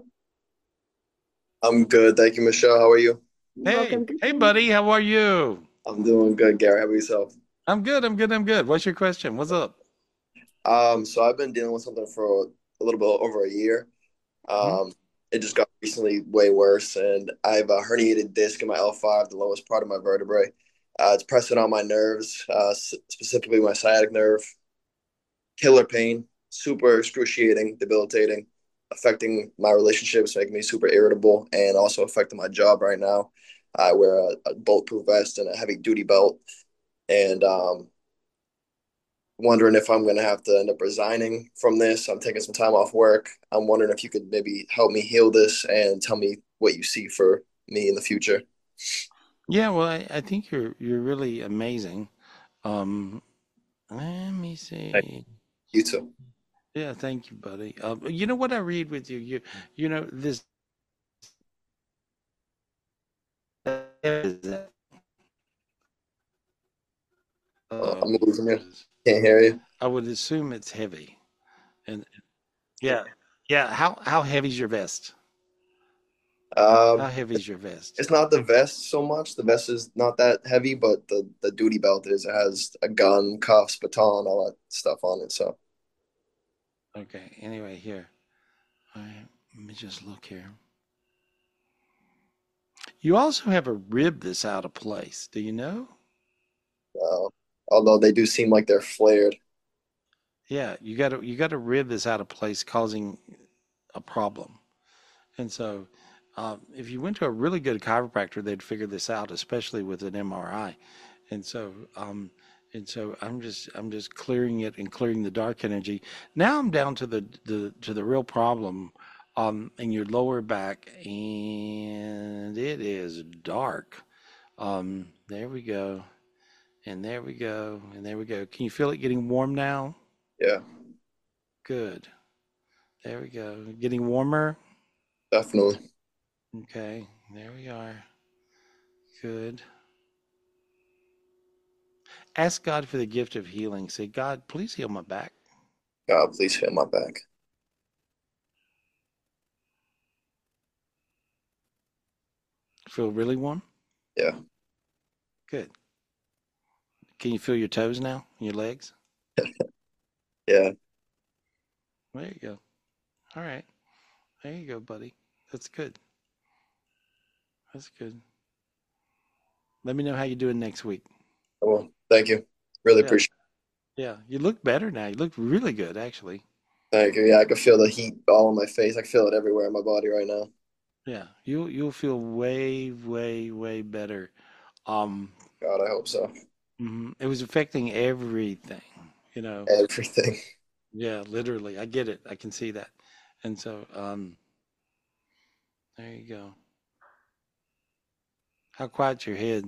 I'm good. Thank you, Michelle. How are you? Hey, Welcome. Good. hey, buddy. How are you? I'm doing good, Gary. How about yourself? I'm good. I'm good. I'm good. What's your question? What's up? So I've been dealing with something for a little bit over a year. Hmm. Um, it just got recently way worse, and I have a herniated disc in my L5, the lowest part of my vertebrae. It's pressing on my nerves, specifically my sciatic nerve. Killer pain, super excruciating, debilitating, affecting my relationships, making me super irritable, and also affecting my job right now. I wear a bulletproof vest and a heavy duty belt, and wondering if I'm going to have to end up resigning from this. I'm taking some time off work. I'm wondering if you could maybe help me heal this and tell me what you see for me in the future. Yeah, well, I think you're really amazing. Um, Let me see. You too. Yeah, thank you, buddy. You know what I read with you? You know this. I'm losing you. Because Can't hear you. I would assume it's heavy. And yeah, yeah. How heavy is your vest? How Um, heavy is your vest? it's not the vest so much. The vest is not that heavy, but the duty belt is. It has a gun, cuffs, baton, all that stuff on it. So Okay. Anyway, here. All right. Let me just look here. You also have a rib that's out of place. Do you know? uh, although they do seem like they're flared. Yeah, you got a rib that's out of place, causing a problem. And so, if you went to a really good chiropractor, they'd figure this out, especially with an MRI. And so, I'm just clearing it and clearing the dark energy. Now I'm down to the real problem, in your lower back, and it is dark. There we go, and there we go, and there we go. Can you feel it getting warm now? Yeah, Good. There we go. Getting warmer. definitely. Okay, there we are. Good. Ask God for the gift of healing. Say, God, please heal my back. God, please heal my back. Feel really warm? Yeah, Good. Can you feel your toes now? Your legs? yeah. There you go. All right. There you go, buddy. That's good. That's good. Let me know how you're doing next week. Well, thank you. Really Yeah. appreciate Yeah. You look better now. You look really good, actually. it. Thank you. Yeah, I can feel the heat all on my face. I can feel it everywhere in my body right now. Yeah. You'll feel way, way, way better. Um, God, I hope so. It was affecting everything, you know. Everything. Yeah, literally. I get it. I can see that. And so, there you go. How quiet's your head?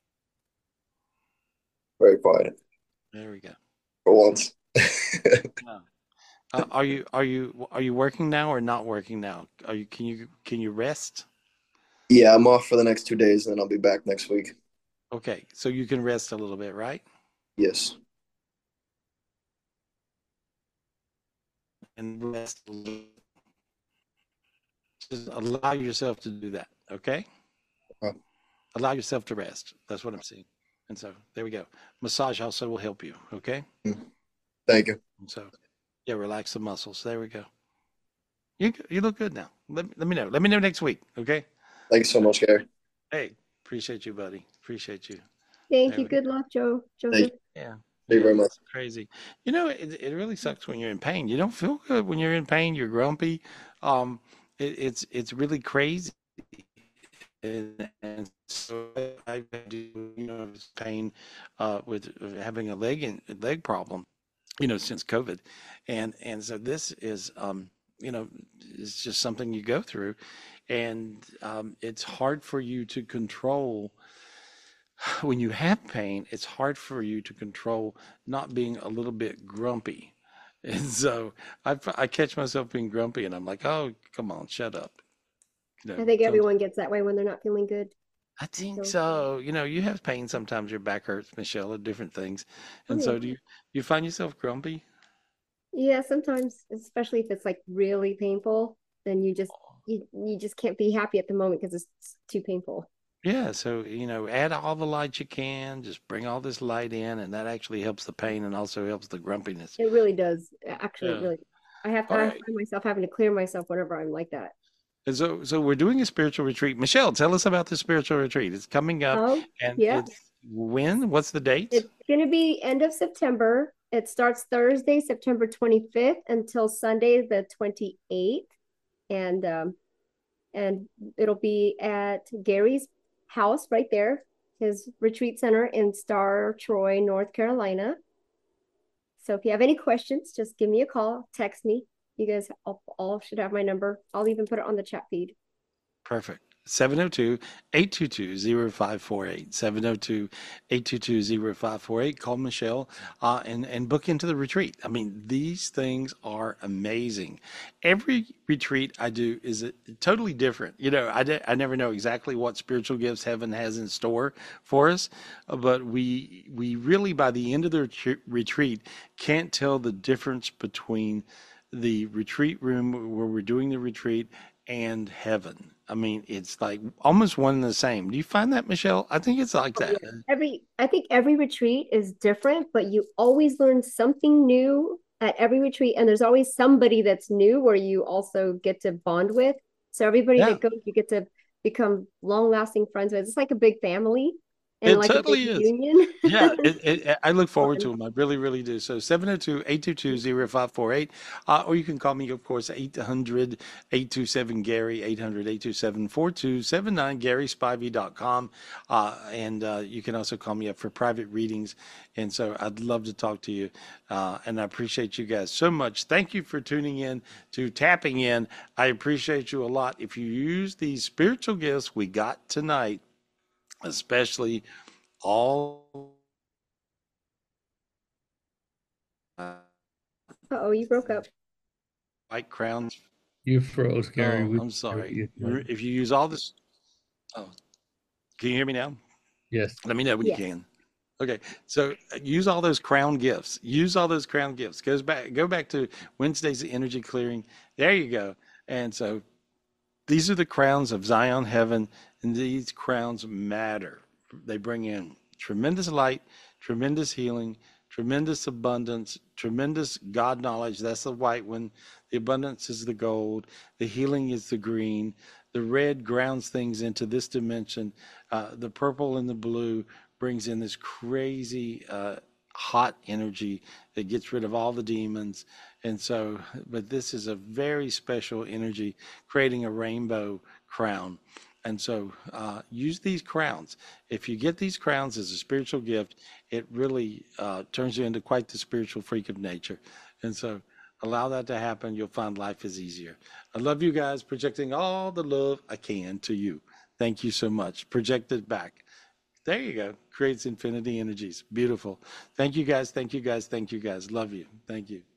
Very quiet There we go. for once. No. Are you working now or not working now? Can you rest? Yeah, I'm off for the next 2 days, and then I'll be back next week. Okay, so you can rest a little bit, right? Yes. And rest a little. Just allow yourself to do that, okay? Allow yourself to rest. That's what I'm seeing. And so there we go. Massage also will help you, okay? Thank you. And so yeah, relax the muscles. There we go. You look good now. Let me know. Let me know next week, okay? Thank you so much, Gary. Hey, appreciate you, buddy. Appreciate you. Thank There you. we go. Good luck, Joseph. Thank you. Yeah. Thank you very much. It's crazy. You know, it really sucks when you're in pain. You don't feel good when you're in pain. You're grumpy. It's really crazy. And so I do, this pain with having a leg problem, since COVID, and so this is it's just something you go through, and it's hard for you to control when you have pain. It's hard for you to control not being a little bit grumpy, and so I catch myself being grumpy, and I'm like, oh, come on, shut up. I think everyone gets that way when they're not feeling good. I think so. You have pain sometimes. Your back hurts, Michelle, or different things. And so do you find yourself grumpy? Yeah, sometimes, especially if it's like really painful, then you just can't be happy at the moment because it's too painful. Yeah. So, add all the light you can, just bring all this light in, and that actually helps the pain and also helps the grumpiness. It really does. Actually, Yeah. really. I All find right. myself having to clear myself whenever I'm like that. And so we're doing a spiritual retreat. Michelle, tell us about the spiritual retreat. It's coming up, Oh, and yeah. it's when? What's the date? It's going to be end of September. It starts Thursday, September 25th until Sunday, the 28th. And it'll be at Gary's house right there, his retreat center in Star Troy, North Carolina. So if you have any questions, just give me a call, text me. You guys all should have my number. I'll even put it on the chat feed. Perfect. 702-822-0548. 702-822-0548. Call Michelle and book into the retreat. I mean, these things are amazing. Every retreat I do is totally different. I never know exactly what spiritual gifts heaven has in store for us, but we really, by the end of the retreat, can't tell the difference between the retreat room where we're doing the retreat and heaven. I mean, it's like almost one and the same. Do you find that, Michelle? I think it's like that. I think every retreat is different, but you always learn something new at every retreat. And there's always somebody that's new where you also get to bond with. So everybody Yeah. that goes, you get to become long-lasting friends with. It's like a big family and It like a totally big is. reunion. Yeah, I look forward to them. I really, really do. So 702-822-0548. Or you can call me, of course, 800-827-GARY, 800-827-4279, GarySpivey.com. And you can also call me up for private readings. And so I'd love to talk to you. And I appreciate you guys so much. Thank you for tuning in to Tapping In. I appreciate you a lot. If you use these spiritual gifts we got tonight, especially all Uh-oh, you broke up. white crowns. You froze, Gary. Oh, We I'm sorry. you. If you use all this, oh, can you hear me now? Yes. Let me know when you Yes. can. Okay, so use all those crown gifts. Use all those crown gifts. Go back to Wednesday's energy clearing. There you go. And so these are the crowns of Zion Heaven, and these crowns matter. They bring in tremendous light, tremendous healing, tremendous abundance, tremendous God knowledge. That's the white one. The abundance is the gold. The healing is the green. The red grounds things into this dimension. The purple and the blue brings in this crazy hot energy that gets rid of all the demons. And so, but this is a very special energy, creating a rainbow crown. And so use these crowns. If you get these crowns as a spiritual gift, it really turns you into quite the spiritual freak of nature. And so allow that to happen. You'll find life is easier. I love you guys, projecting all the love I can to you. Thank you so much. Project it back. There you go. Creates infinity energies. Beautiful. Thank you guys. Thank you guys. Thank you guys. Love you. Thank you.